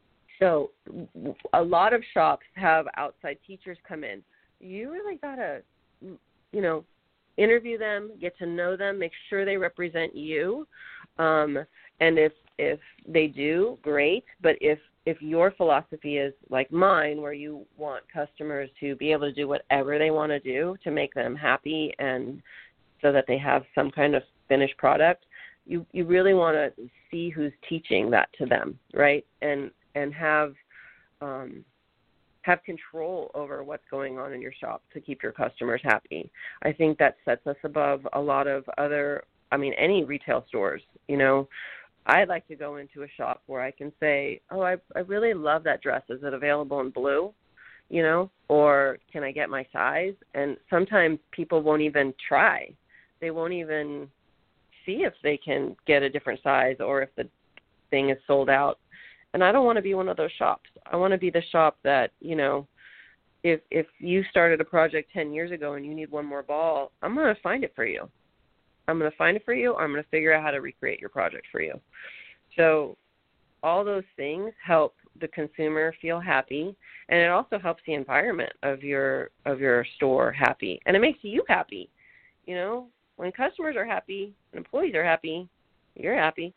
So a lot of shops have outside teachers come in. You really got to, you know, interview them, get to know them, make sure they represent you. Um, and if if they do, great. But if if your philosophy is like mine, where you want customers to be able to do whatever they want to do to make them happy and so that they have some kind of finished product, you, you really want to see who's teaching that to them, right? And and have um, have control over what's going on in your shop to keep your customers happy. I think that sets us above a lot of other, I mean, any retail stores, you know. I'd like to go into a shop where I can say, oh, I, I really love that dress. Is it available in blue? You know, or can I get my size? And sometimes people won't even try. They won't even see if they can get a different size or if the thing is sold out. And I don't want to be one of those shops. I want to be the shop that, you know, if if you started a project ten years ago and you need one more ball, I'm going to find it for you. I'm going to find it for you, or I'm going to figure out how to recreate your project for you. So all those things help the consumer feel happy, and it also helps the environment of your of your store happy, and it makes you happy. You know, when customers are happy and employees are happy, you're happy.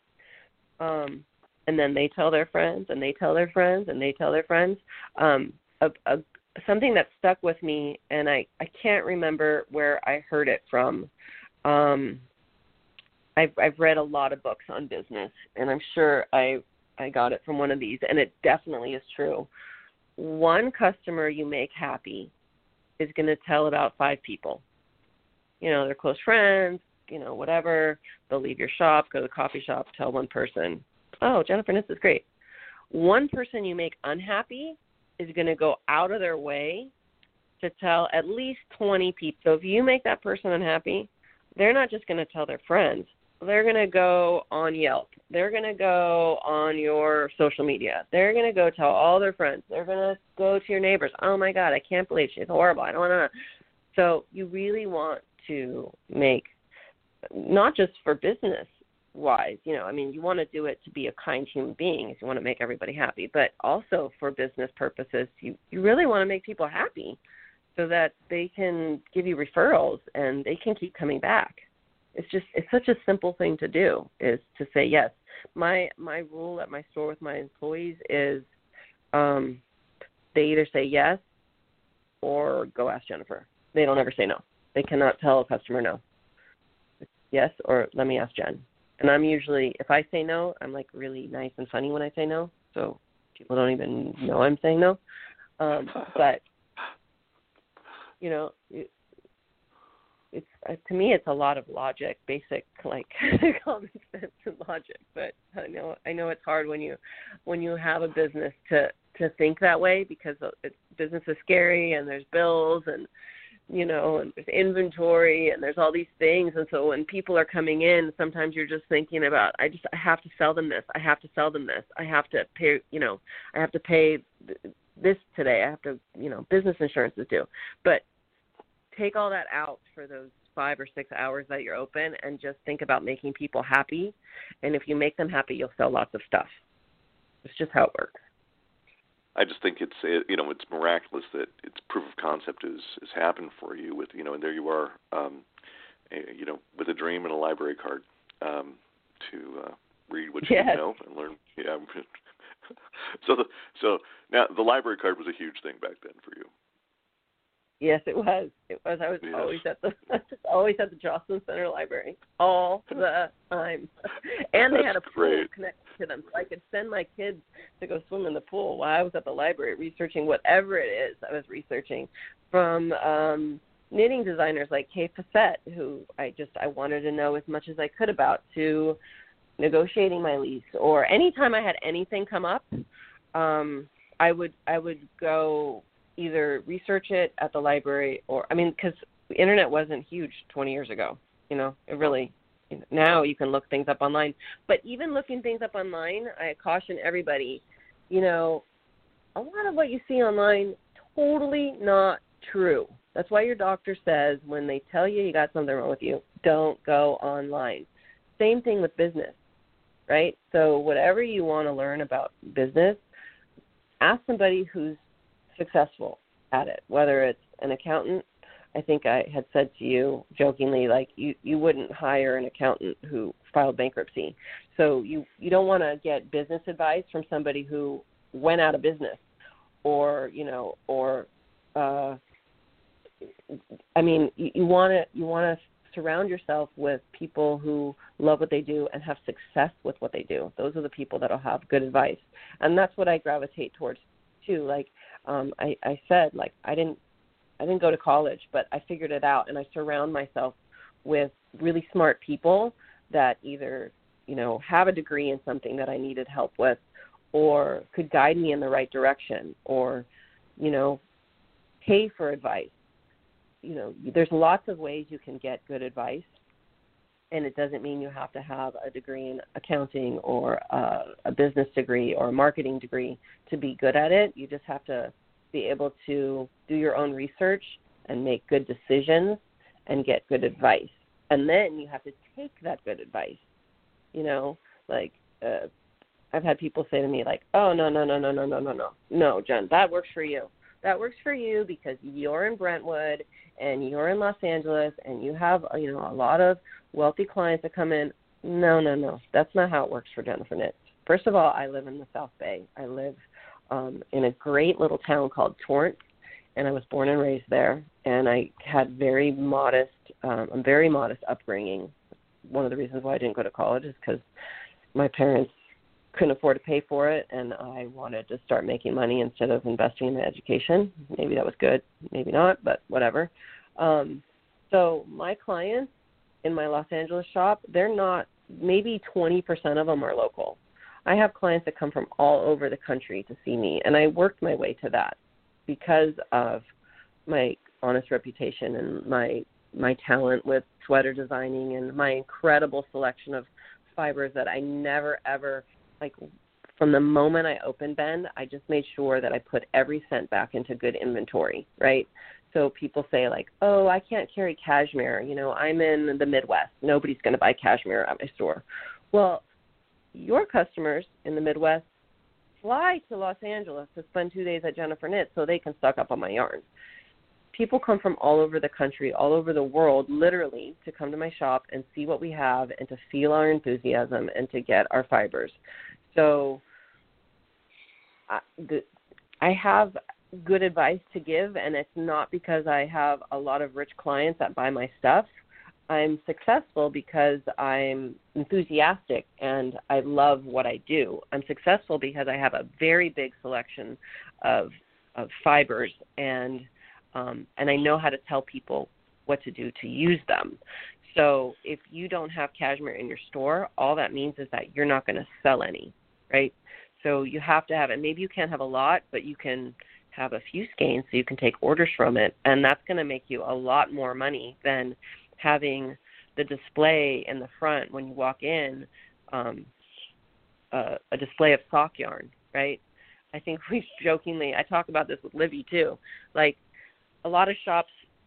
Um, and then they tell their friends, and they tell their friends, and they tell their friends. Um, a, a, something that stuck with me, and I, I can't remember where I heard it from. Um, I've, I've read a lot of books on business, and I'm sure I I got it from one of these, and it definitely is true. One customer you make happy is going to tell about five people. You know, they're close friends, you know, whatever. They'll leave your shop, go to the coffee shop, tell one person, oh, Jennifer, this is great. One person you make unhappy is going to go out of their way to tell at least twenty people. So if you make that person unhappy, they're not just going to tell their friends. They're going to go on Yelp. They're going to go on your social media. They're going to go tell all their friends. They're going to go to your neighbors. Oh, my God, I can't believe she's horrible. I don't want to. So you really want to make, not just for business-wise, you know, I mean, you want to do it to be a kind human being if you want to make everybody happy, but also for business purposes, you, you really want to make people happy, so that they can give you referrals and they can keep coming back. It's just, it's such a simple thing to do, is to say yes. My my rule at my store with my employees is um, they either say yes or go ask Jennifer. They don't ever say no. They cannot tell a customer no. It's yes or let me ask Jen. And I'm usually, if I say no, I'm like really nice and funny when I say no, so people don't even know I'm saying no. Um, but you know, it, it's uh, to me, it's a lot of logic, basic like common sense and logic. But I know, I know it's hard when you, when you have a business to, to think that way, because it, business is scary and there's bills and, you know, and there's inventory and there's all these things. And so when people are coming in, sometimes you're just thinking about, I just, I have to sell them this. I have to sell them this. I have to pay, you know, I have to pay this today. I have to, you know, business insurance is due. But take all that out for those five or six hours that you're open and just think about making people happy. And if you make them happy, you'll sell lots of stuff. It's just how it works. I just think it's, it, you know, it's miraculous that it's proof of concept is has happened for you with, you know, and there you are, um, a, you know, with a dream and a library card um, to uh, read what you yes. know and learn. Yeah. so, the, so now the library card was a huge thing back then for you. Yes, it was. It was. I was yes. always at the always at the Jocelyn Center Library all the time, and they had a pool great. connected to them, so I could send my kids to go swim in the pool while I was at the library researching whatever it is I was researching, from um, knitting designers like Kay Fassett, who I just I wanted to know as much as I could about, to negotiating my lease, or anytime I had anything come up, um, I would I would go. Either research it at the library or, I mean, because the internet wasn't huge twenty years ago, you know, it really, you know, now you can look things up online. But even looking things up online, I caution everybody, you know, a lot of what you see online, totally not true. That's why your doctor says when they tell you you got something wrong with you, don't go online. Same thing with business, right? So whatever you want to learn about business, ask somebody who's successful at it, whether it's an accountant. I think I had said to you jokingly, like you, you wouldn't hire an accountant who filed bankruptcy. So you, you don't want to get business advice from somebody who went out of business or, you know, or, uh, I mean, you, you want to, you want to surround yourself with people who love what they do and have success with what they do. Those are the people that will have good advice. And that's what I gravitate towards too. Like um, I, I said, like I didn't, I didn't go to college, but I figured it out, and I surround myself with really smart people that either, you know, have a degree in something that I needed help with or could guide me in the right direction or, you know, pay for advice. You know, there's lots of ways you can get good advice, and it doesn't mean you have to have a degree in accounting or a, a business degree or a marketing degree to be good at it. You just have to be able to do your own research and make good decisions and get good advice. And then you have to take that good advice. You know, like uh, I've had people say to me like, oh, no, no, no, no, no, no, no, no. No, Jen, that works for you. That works for you because you're in Brentwood and you're in Los Angeles and you have, you know, a lot of wealthy clients that come in. No, no, no. That's not how it works for Jennifer Nitz. First of all, I live in the South Bay. I live um, in a great little town called Torrance, and I was born and raised there. And I had very modest, um, a very modest upbringing. One of the reasons why I didn't go to college is because my parents couldn't afford to pay for it, and I wanted to start making money instead of investing in my education. Maybe that was good, maybe not, but whatever. Um, so my clients in my Los Angeles shop, they're not, maybe twenty percent of them are local. I have clients that come from all over the country to see me, and I worked my way to that because of my honest reputation and my my talent with sweater designing and my incredible selection of fibers that I never, ever, like from the moment I opened Bend, I just made sure that I put every cent back into good inventory, right? So people say like, oh, I can't carry cashmere. You know, I'm in the Midwest. Nobody's going to buy cashmere at my store. Well, your customers in the Midwest fly to Los Angeles to spend two days at Jennifer Knit so they can stock up on my yarn. People come from all over the country, all over the world, literally, to come to my shop and see what we have and to feel our enthusiasm and to get our fibers. So I, the, I have good advice to give, and it's not because I have a lot of rich clients that buy my stuff. I'm successful because I'm enthusiastic and I love what I do. I'm successful because I have a very big selection of of fibers and um, and I know how to tell people what to do to use them. So if you don't have cashmere in your store, all that means is that you're not going to sell any, right? So you have to have it. Maybe you can't have a lot, but you can have a few skeins so you can take orders from it, and that's going to make you a lot more money than having the display in the front when you walk in, um, uh, a display of sock yarn, right? I think we jokingly, I talk about this with Livy too, like a lot of shops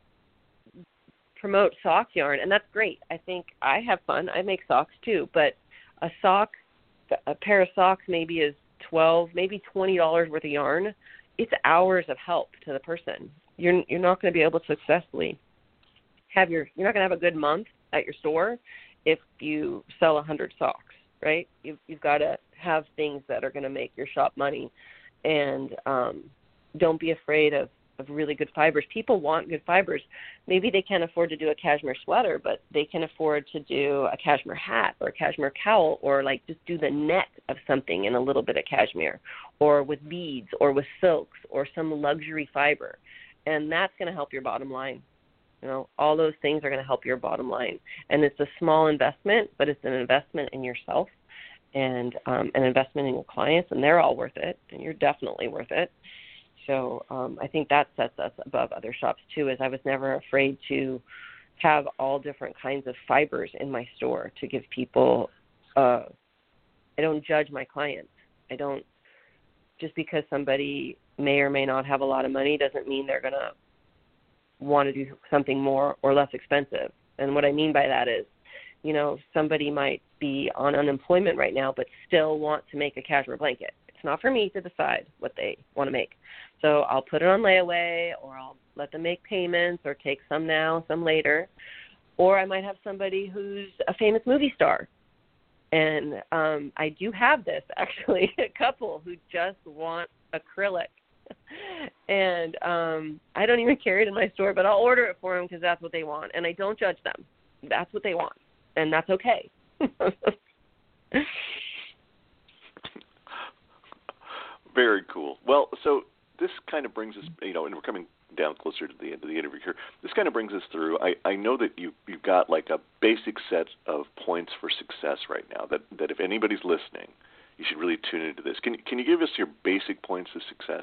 promote sock yarn, and that's great. I think I have fun. I make socks too, but a sock, a pair of socks maybe is twelve, maybe twenty dollars worth of yarn. It's hours of help to the person. You're you're not going to be able to successfully have your, you're not going to have a good month at your store if you sell one hundred socks, right? You've, you've got to have things that are going to make your shop money, and um, don't be afraid of, of really good fibers. People want good fibers. Maybe they can't afford to do a cashmere sweater, but they can afford to do a cashmere hat or a cashmere cowl, or like just do the net of something in a little bit of cashmere, or with beads or with silks or some luxury fiber. And that's going to help your bottom line. You know, all those things are going to help your bottom line. And it's a small investment, but it's an investment in yourself and um, an investment in your clients, and they're all worth it, and you're definitely worth it. So um, I think that sets us above other shops too, is I was never afraid to have all different kinds of fibers in my store to give people, uh, I don't judge my clients. I don't, just because somebody may or may not have a lot of money doesn't mean they're going to want to do something more or less expensive. And what I mean by that is, you know, somebody might be on unemployment right now but still want to make a cashmere blanket. It's not for me to decide what they want to make. So I'll put it on layaway, or I'll let them make payments or take some now, some later. Or I might have somebody who's a famous movie star. And um, I do have this, actually, a couple who just want acrylic. And um, I don't even carry it in my store, but I'll order it for them because that's what they want. And I don't judge them. That's what they want. And that's okay. Very cool. Well, so this kind of brings us, you know, and we're coming down closer to the end of the interview here. This kind of brings us through. I, I know that you, you've got like a basic set of points for success right now that, that if anybody's listening, you should really tune into this. Can, can you give us your basic points of success?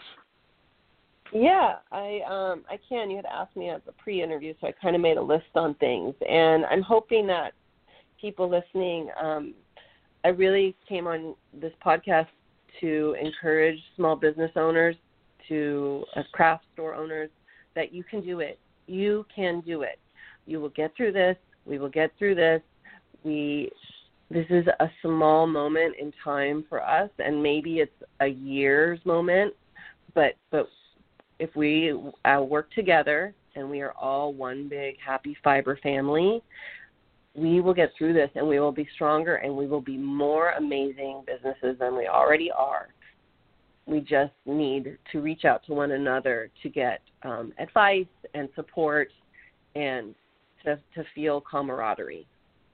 Yeah, I um, I can. You had asked me at the pre-interview, so I kind of made a list on things. And I'm hoping that people listening, um, I really came on this podcast to encourage small business owners, to uh, craft store owners, that you can do it. You can do it. You will get through this. We will get through this. We this is a small moment in time for us, and maybe it's a year's moment, but but if we uh, work together and we are all one big happy fiber family, we will get through this, and we will be stronger, and we will be more amazing businesses than we already are. We just need to reach out to one another to get um, advice and support and to, to feel camaraderie.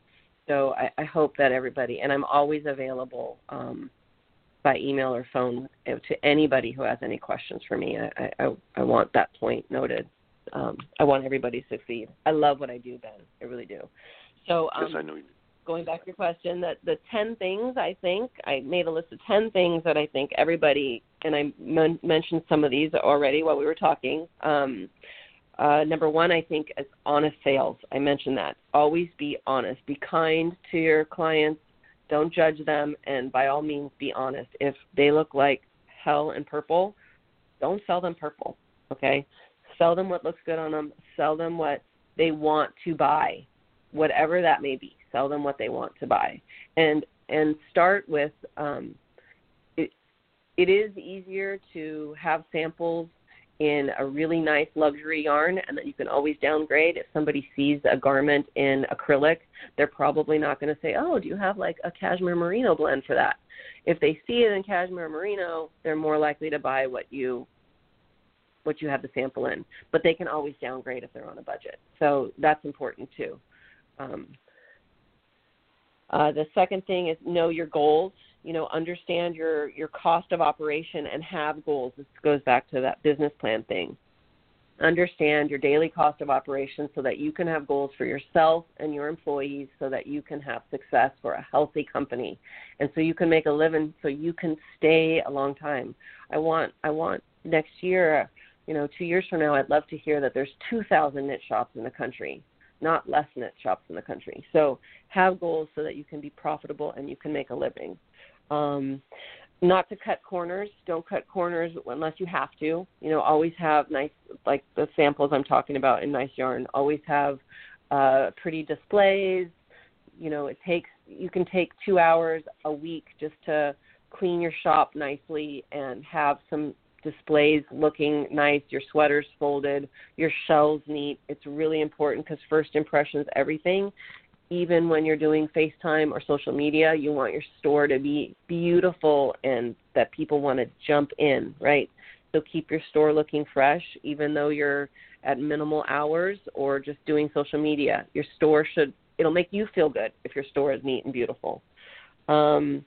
So I, I hope that everybody, and I'm always available um, by email or phone to anybody who has any questions for me. I, I, I want that point noted. Um, I want everybody to succeed. I love what I do, Ben. I really do. So um, yes, I know you do. Going back to your question, that the ten things I think, I made a list of ten things that I think everybody, and I men- mentioned some of these already while we were talking. Um, uh, number one, I think, is honest sales. I mentioned that. Always be honest. Be kind to your clients. Don't judge them, and by all means, be honest. If they look like hell and purple, don't sell them purple, okay? Sell them what looks good on them. Sell them what they want to buy, whatever that may be. Sell them what they want to buy. And and start with, um, it, it is easier to have samples in a really nice luxury yarn, and that you can always downgrade. If somebody sees a garment in acrylic, they're probably not going to say, oh, do you have like a cashmere merino blend for that? If they see it in cashmere merino, they're more likely to buy what you what you have the sample in. But they can always downgrade if they're on a budget. So that's important too. Um, uh, the second thing is know your goals. You know, understand your, your cost of operation and have goals. This goes back to that business plan thing. Understand your daily cost of operation so that you can have goals for yourself and your employees, so that you can have success for a healthy company, and so you can make a living, so you can stay a long time. I want I want next year, you know, two years from now, I'd love to hear that there's two thousand knit shops in the country, not less knit shops in the country. So have goals so that you can be profitable and you can make a living. Um, not to cut corners. Don't cut corners unless you have to. You know, always have nice, like the samples I'm talking about in nice yarn, always have uh, pretty displays. You know, it takes, you can take two hours a week just to clean your shop nicely and have some displays looking nice, your sweaters folded, your shelves neat. It's really important because first impressions, everything. Even when you're doing FaceTime or social media, you want your store to be beautiful and that people want to jump in, right? So keep your store looking fresh, even though you're at minimal hours or just doing social media. Your store should, it'll make you feel good if your store is neat and beautiful. Um,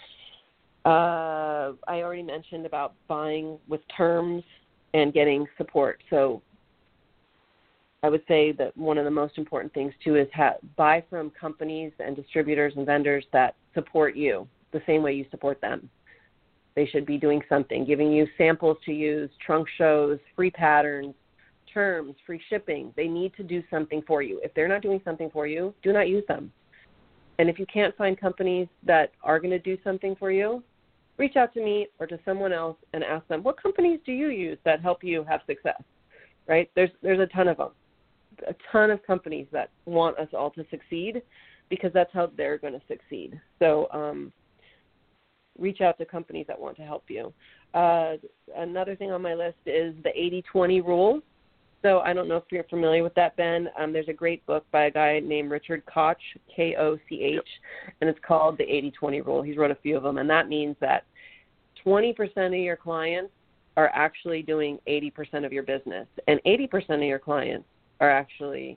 uh, I already mentioned about buying with terms and getting support. So I would say that one of the most important things, too, is ha- buy from companies and distributors and vendors that support you the same way you support them. They should be doing something, giving you samples to use, trunk shows, free patterns, terms, free shipping. They need to do something for you. If they're not doing something for you, do not use them. And if you can't find companies that are going to do something for you, reach out to me or to someone else and ask them, what companies do you use that help you have success, right? There's there's a ton of them, a ton of companies that want us all to succeed because that's how they're going to succeed. So um, reach out to companies that want to help you. Uh, another thing on my list is the eighty twenty rule. So I don't know if you're familiar with that, Ben. Um, there's a great book by a guy named Richard Koch, K O C H, yep. and it's called the eighty twenty rule. He's wrote a few of them, and that means that twenty percent of your clients are actually doing eighty percent of your business, and eighty percent of your clients are actually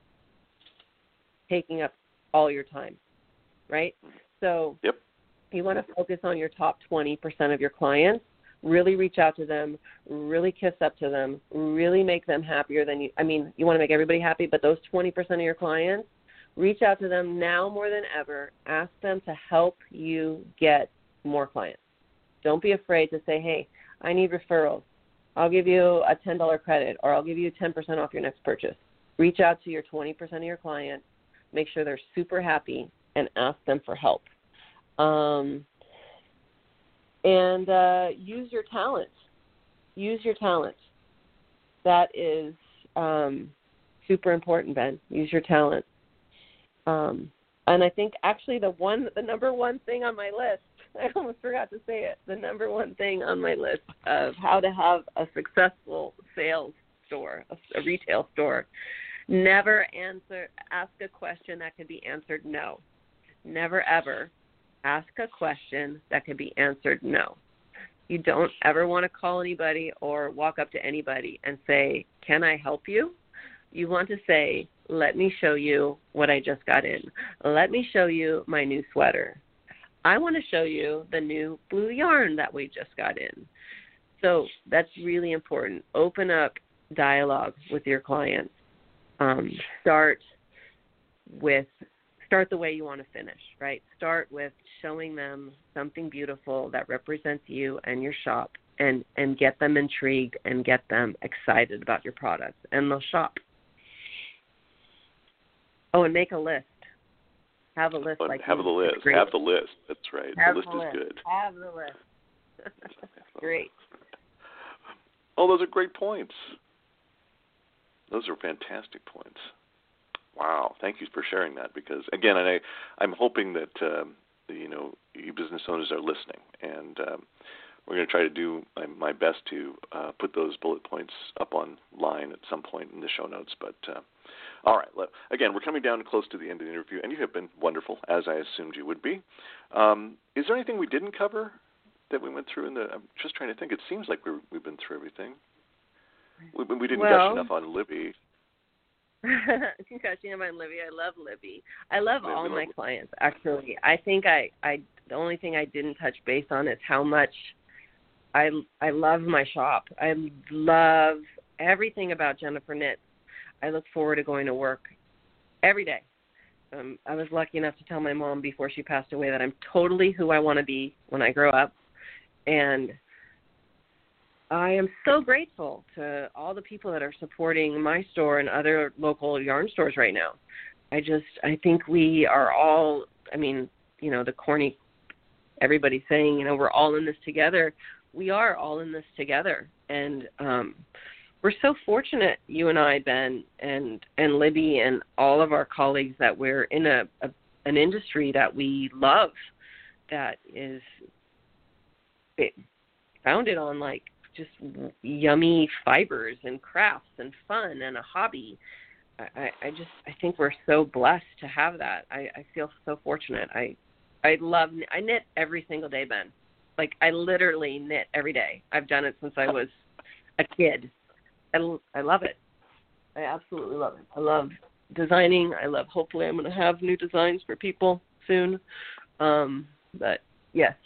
taking up all your time, right? So yep. you want to focus on your top twenty percent of your clients. Really reach out to them, really kiss up to them, really make them happier than you. I mean, you want to make everybody happy, but those twenty percent of your clients, reach out to them now more than ever. Ask them to help you get more clients. Don't be afraid to say, hey, I need referrals. I'll give you a ten dollars credit, or I'll give you ten percent off your next purchase. Reach out to your twenty percent of your clients, make sure they're super happy, and ask them for help. Um, And uh, use your talent. Use your talent. That is um, super important, Ben. Use your talent. Um, and I think actually the one, the number one thing on my list, I almost forgot to say it, the number one thing on my list of how to have a successful sales store, a, a retail store, never answer, ask a question that could be answered no. Never, ever. Ask a question that can be answered no. You don't ever want to call anybody or walk up to anybody and say, can I help you? You want to say, let me show you what I just got in. Let me show you my new sweater. I want to show you the new blue yarn that we just got in. So that's really important. Open up dialogue with your clients. Um, start with Start the way you want to finish, right? Start with showing them something beautiful that represents you and your shop, and, and get them intrigued and get them excited about your products, and they'll shop. Oh, and make a list. Have a list. Like have the list. Have the list. That's right. Have the list the is list. good. Have the list. Great. Oh, those are great points. Those are fantastic points. Wow, thank you for sharing that, because, again, I, I'm hoping that, um, you know, you business owners are listening, and um, we're going to try to do my, my best to uh, put those bullet points up online at some point in the show notes. But, uh, all right, let, again, we're coming down close to the end of the interview, and you have been wonderful, as I assumed you would be. Um, is there anything we didn't cover that we went through in the – I'm just trying to think. It seems like we're, we've been through everything. We, we didn't well, gush enough on Libby. Gushing about Libby. I love Libby. I love yeah, all love my clients, actually. I think I, I the only thing I didn't touch base on is how much I I love my shop. I love everything about Jennifer Knits. I look forward to going to work every day. Um, I was lucky enough to tell my mom before she passed away that I'm totally who I want to be when I grow up, and I am so grateful to all the people that are supporting my store and other local yarn stores right now. I just, I think we are all, I mean, you know, the corny, everybody's saying, you know, we're all in this together. We are all in this together. And um, we're so fortunate, you and I, Ben, and, and Libby, and all of our colleagues, that we're in a, a an industry that we love, that is founded on, like, just yummy fibers and crafts and fun and a hobby. I, I just, I think we're so blessed to have that. I, I feel so fortunate. I, I love, I knit every single day, Ben. Like, I literally knit every day. I've done it since I was a kid. I, I love it. I absolutely love it. I love designing. I love, hopefully I'm going to have new designs for people soon. Um, but yes.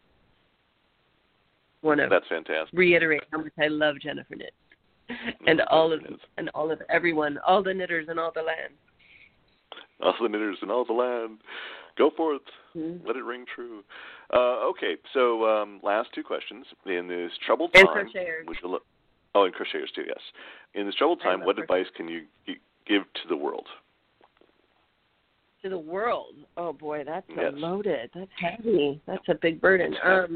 Want to That's fantastic. reiterate how much I love Jennifer Knits, and That's all of fantastic. and all of everyone, all the knitters in all the land. All the knitters in all the land, go forth, mm-hmm. Let it ring true. Uh, okay, so um, last two questions. In this troubled and time, crocheters. Which will, oh, and crocheters too, yes. In this troubled time, what advice can you give to the world? To the world? Oh boy, that's yes. loaded. That's heavy. That's a big burden. Um,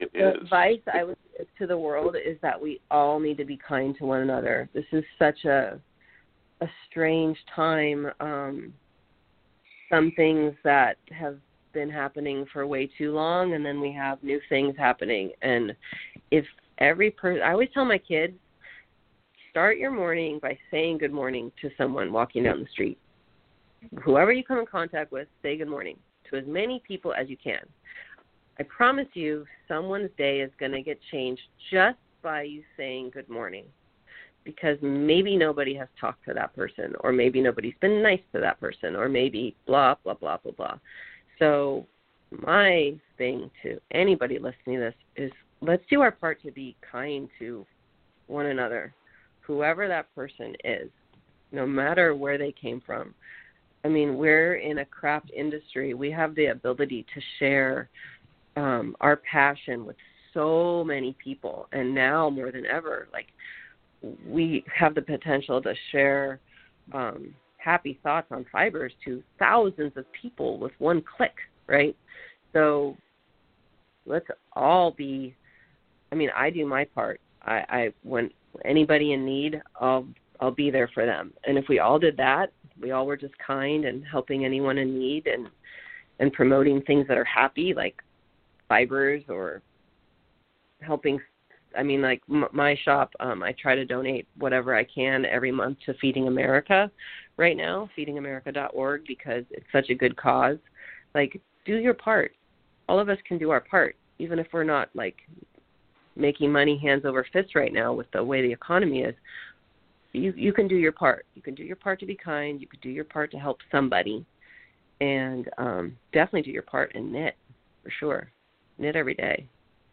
It the is. advice I would give to the world is that we all need to be kind to one another. This is such a a strange time. Um, some things that have been happening for way too long, and then we have new things happening. And if every person, I always tell my kids, start your morning by saying good morning to someone walking down the street. Whoever you come in contact with, say good morning to as many people as you can. I promise you, someone's day is going to get changed just by you saying good morning, because maybe nobody has talked to that person, or maybe nobody's been nice to that person, or maybe blah, blah, blah, blah, blah. So my thing to anybody listening to this is, let's do our part to be kind to one another, whoever that person is, no matter where they came from. I mean, we're in a craft industry. We have the ability to share um, our passion with so many people, and now more than ever, like, we have the potential to share um, happy thoughts on Fibers to thousands of people with one click, right? So let's all be, I mean, I do my part. I, I when anybody in need, I'll I'll be there for them. And if we all did that, we all were just kind and helping anyone in need, and and promoting things that are happy, like Fibers, or helping. I mean, like m- my shop, um, I try to donate whatever I can every month to Feeding America right now, feeding america dot org, because it's such a good cause. Like, do your part. All of us can do our part, even if we're not, like, making money hands over fists right now with the way the economy is. You you can do your part. You can do your part to be kind. You can do your part to help somebody. And um, definitely do your part and knit, for sure. Knit every day.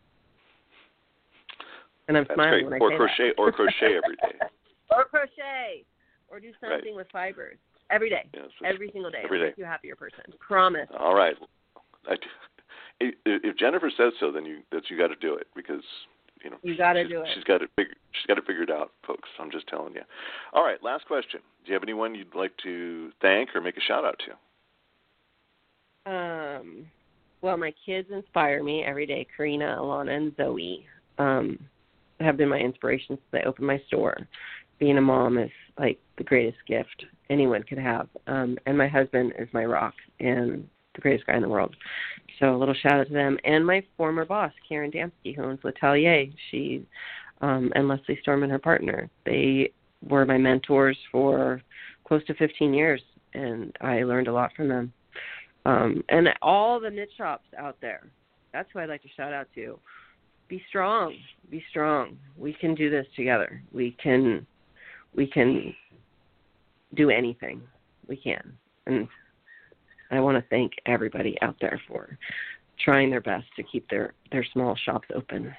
And I'm That's smiling great. when I Or say crochet, that. or crochet every day. Or crochet. Or do something Right. with Fibers. Every day. Yes, every single day. every It'll day. make you a happier person. Promise. All right. I, if Jennifer says so, then you that you got to do it, because you know You got to she's, do it. she's got it fig- she's got it figured out, folks. I'm just telling you. All right. Last question. Do you have anyone you'd like to thank or make a shout out to? Um, well, my kids inspire me every day. Karina, Alana, and Zoe um, have been my inspiration since I opened my store. Being a mom is like the greatest gift anyone could have. Um, and my husband is my rock and the greatest guy in the world. So a little shout out to them. And my former boss, Karen Damsky, who owns L'Atelier. She um, and Leslie Storm and her partner. They were my mentors for close to fifteen years, and I learned a lot from them. Um, and all the knit shops out there, that's who I'd like to shout out to. Be strong. Be strong. We can do this together. We can we can do anything. We can. And I want to thank everybody out there for trying their best to keep their, their small shops open.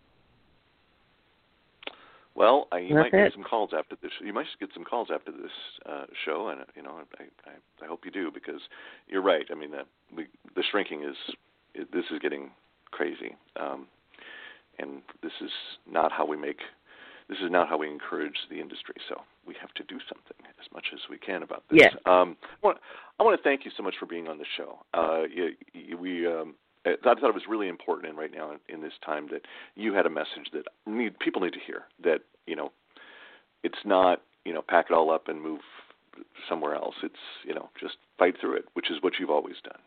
Well, I, you That's might get it. some calls after this. You might get some calls after this uh, show, and you know, I, I, I hope you do, because you're right. I mean, the we, the shrinking is it, this is getting crazy, um, and this is not how we make. This is not how we encourage the industry. So we have to do something as much as we can about this. Yes. Um, I want, I want to thank you so much for being on the show. Uh, you, you, we. Um, I thought it was really important, and right now in, in this time, that you had a message that need, people need to hear. That you know, it's not you know pack it all up and move somewhere else. It's you know just fight through it, which is what you've always done.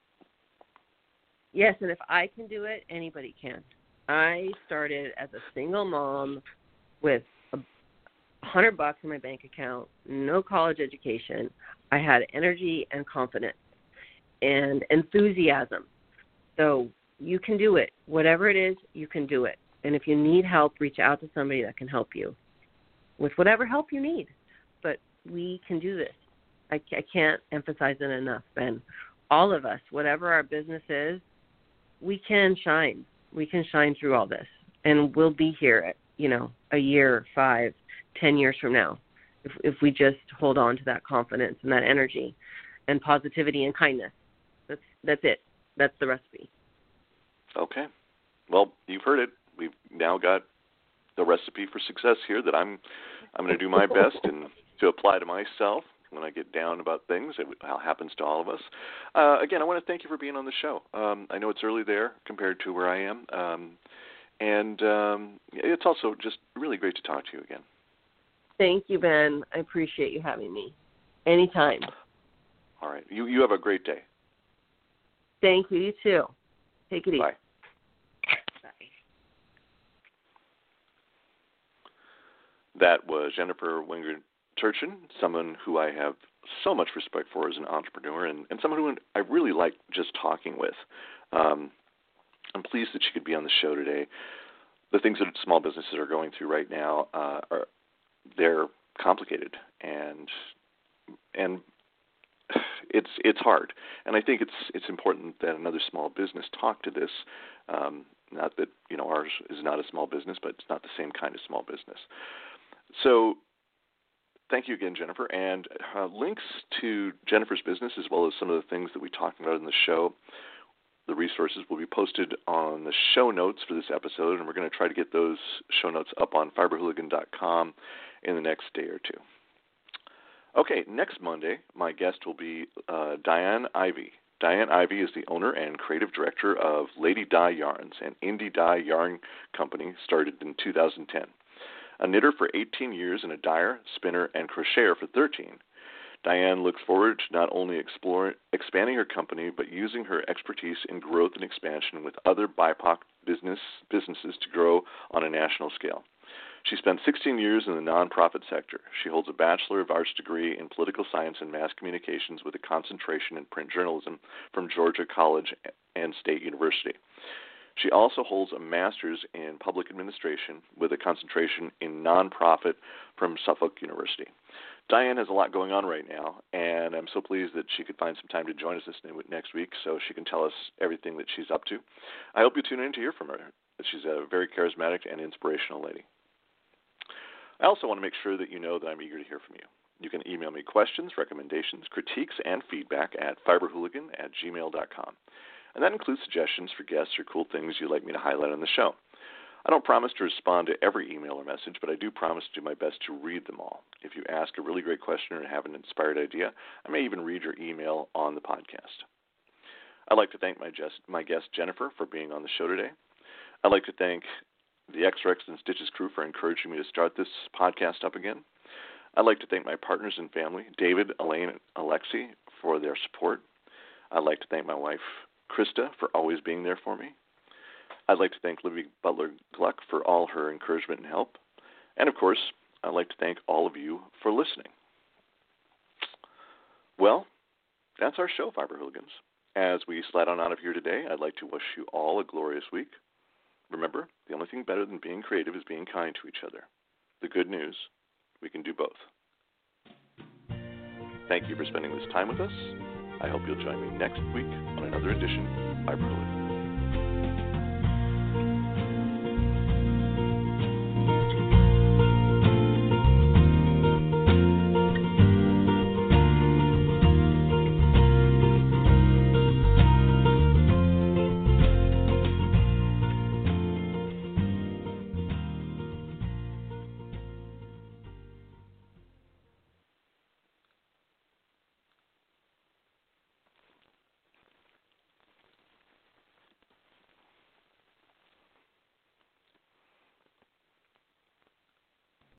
Yes, and if I can do it, anybody can. I started as a single mom with a hundred bucks in my bank account, no college education. I had energy and confidence and enthusiasm. So you can do it. Whatever it is, you can do it. And if you need help, reach out to somebody that can help you with whatever help you need. But we can do this. I, I can't emphasize it enough, Ben. All of us, whatever our business is, we can shine. We can shine through all this. And we'll be here at, you know, a year, five, ten years from now, if if we just hold on to that confidence and that energy and positivity and kindness. That's that's it. That's the recipe. Okay. Well, you've heard it. We've now got the recipe for success here that I'm I'm going to do my best and to apply to myself when I get down about things. It happens to all of us. Uh, again, I want to thank you for being on the show. Um, I know it's early there compared to where I am, um, and um, it's also just really great to talk to you again. Thank you, Ben. I appreciate you having me. Anytime. All right. You you have a great day. Thank you. You too. Take it easy. Bye. Bye. That was Jennifer Wenger-Turchin, someone who I have so much respect for as an entrepreneur, and, and someone who I really like just talking with. Um, I'm pleased that she could be on the show today. The things that small businesses are going through right now uh, are they're complicated, and and it's it's hard. And I think it's it's important that another small business talk to this. Um, not that you know ours is not a small business, but it's not the same kind of small business. So thank you again, Jennifer. And uh, links to Jennifer's business, as well as some of the things that we talked about in the show, the resources will be posted on the show notes for this episode, and we're going to try to get those show notes up on fiber hooligan dot com in the next day or two. Okay, next Monday, my guest will be uh, Diane Ivy. Diane Ivy is the owner and creative director of Lady Dye Yarns, an indie dye yarn company started in two thousand ten. A knitter for eighteen years and a dyer, spinner, and crocheter for thirteen. Diane looks forward to not only explore, expanding her company, but using her expertise in growth and expansion with other B I P O C business, businesses to grow on a national scale. She spent sixteen years in the nonprofit sector. She holds a Bachelor of Arts degree in Political Science and Mass Communications with a concentration in print journalism from Georgia College and State University. She also holds a Master's in Public Administration with a concentration in nonprofit from Suffolk University. Diane has a lot going on right now, and I'm so pleased that she could find some time to join us this next week so she can tell us everything that she's up to. I hope you tune in to hear from her. She's a very charismatic and inspirational lady. I also want to make sure that you know that I'm eager to hear from you. You can email me questions, recommendations, critiques, and feedback at fiberhooligan at gmail dot com. And that includes suggestions for guests or cool things you'd like me to highlight on the show. I don't promise to respond to every email or message, but I do promise to do my best to read them all. If you ask a really great question or have an inspired idea, I may even read your email on the podcast. I'd like to thank my, just, my guest, Jennifer, for being on the show today. I'd like to thank the X-Rex and Stitches crew for encouraging me to start this podcast up again. I'd like to thank my partners and family, David, Elaine, and Alexi, for their support. I'd like to thank my wife, Krista, for always being there for me. I'd like to thank Libby Butler-Gluck for all her encouragement and help. And, of course, I'd like to thank all of you for listening. Well, that's our show, Fiber Hooligans. As we slide on out of here today, I'd like to wish you all a glorious week. Remember, the only thing better than being creative is being kind to each other. The good news, we can do both. Thank you for spending this time with us. I hope you'll join me next week on another edition of Fiber Hooligan.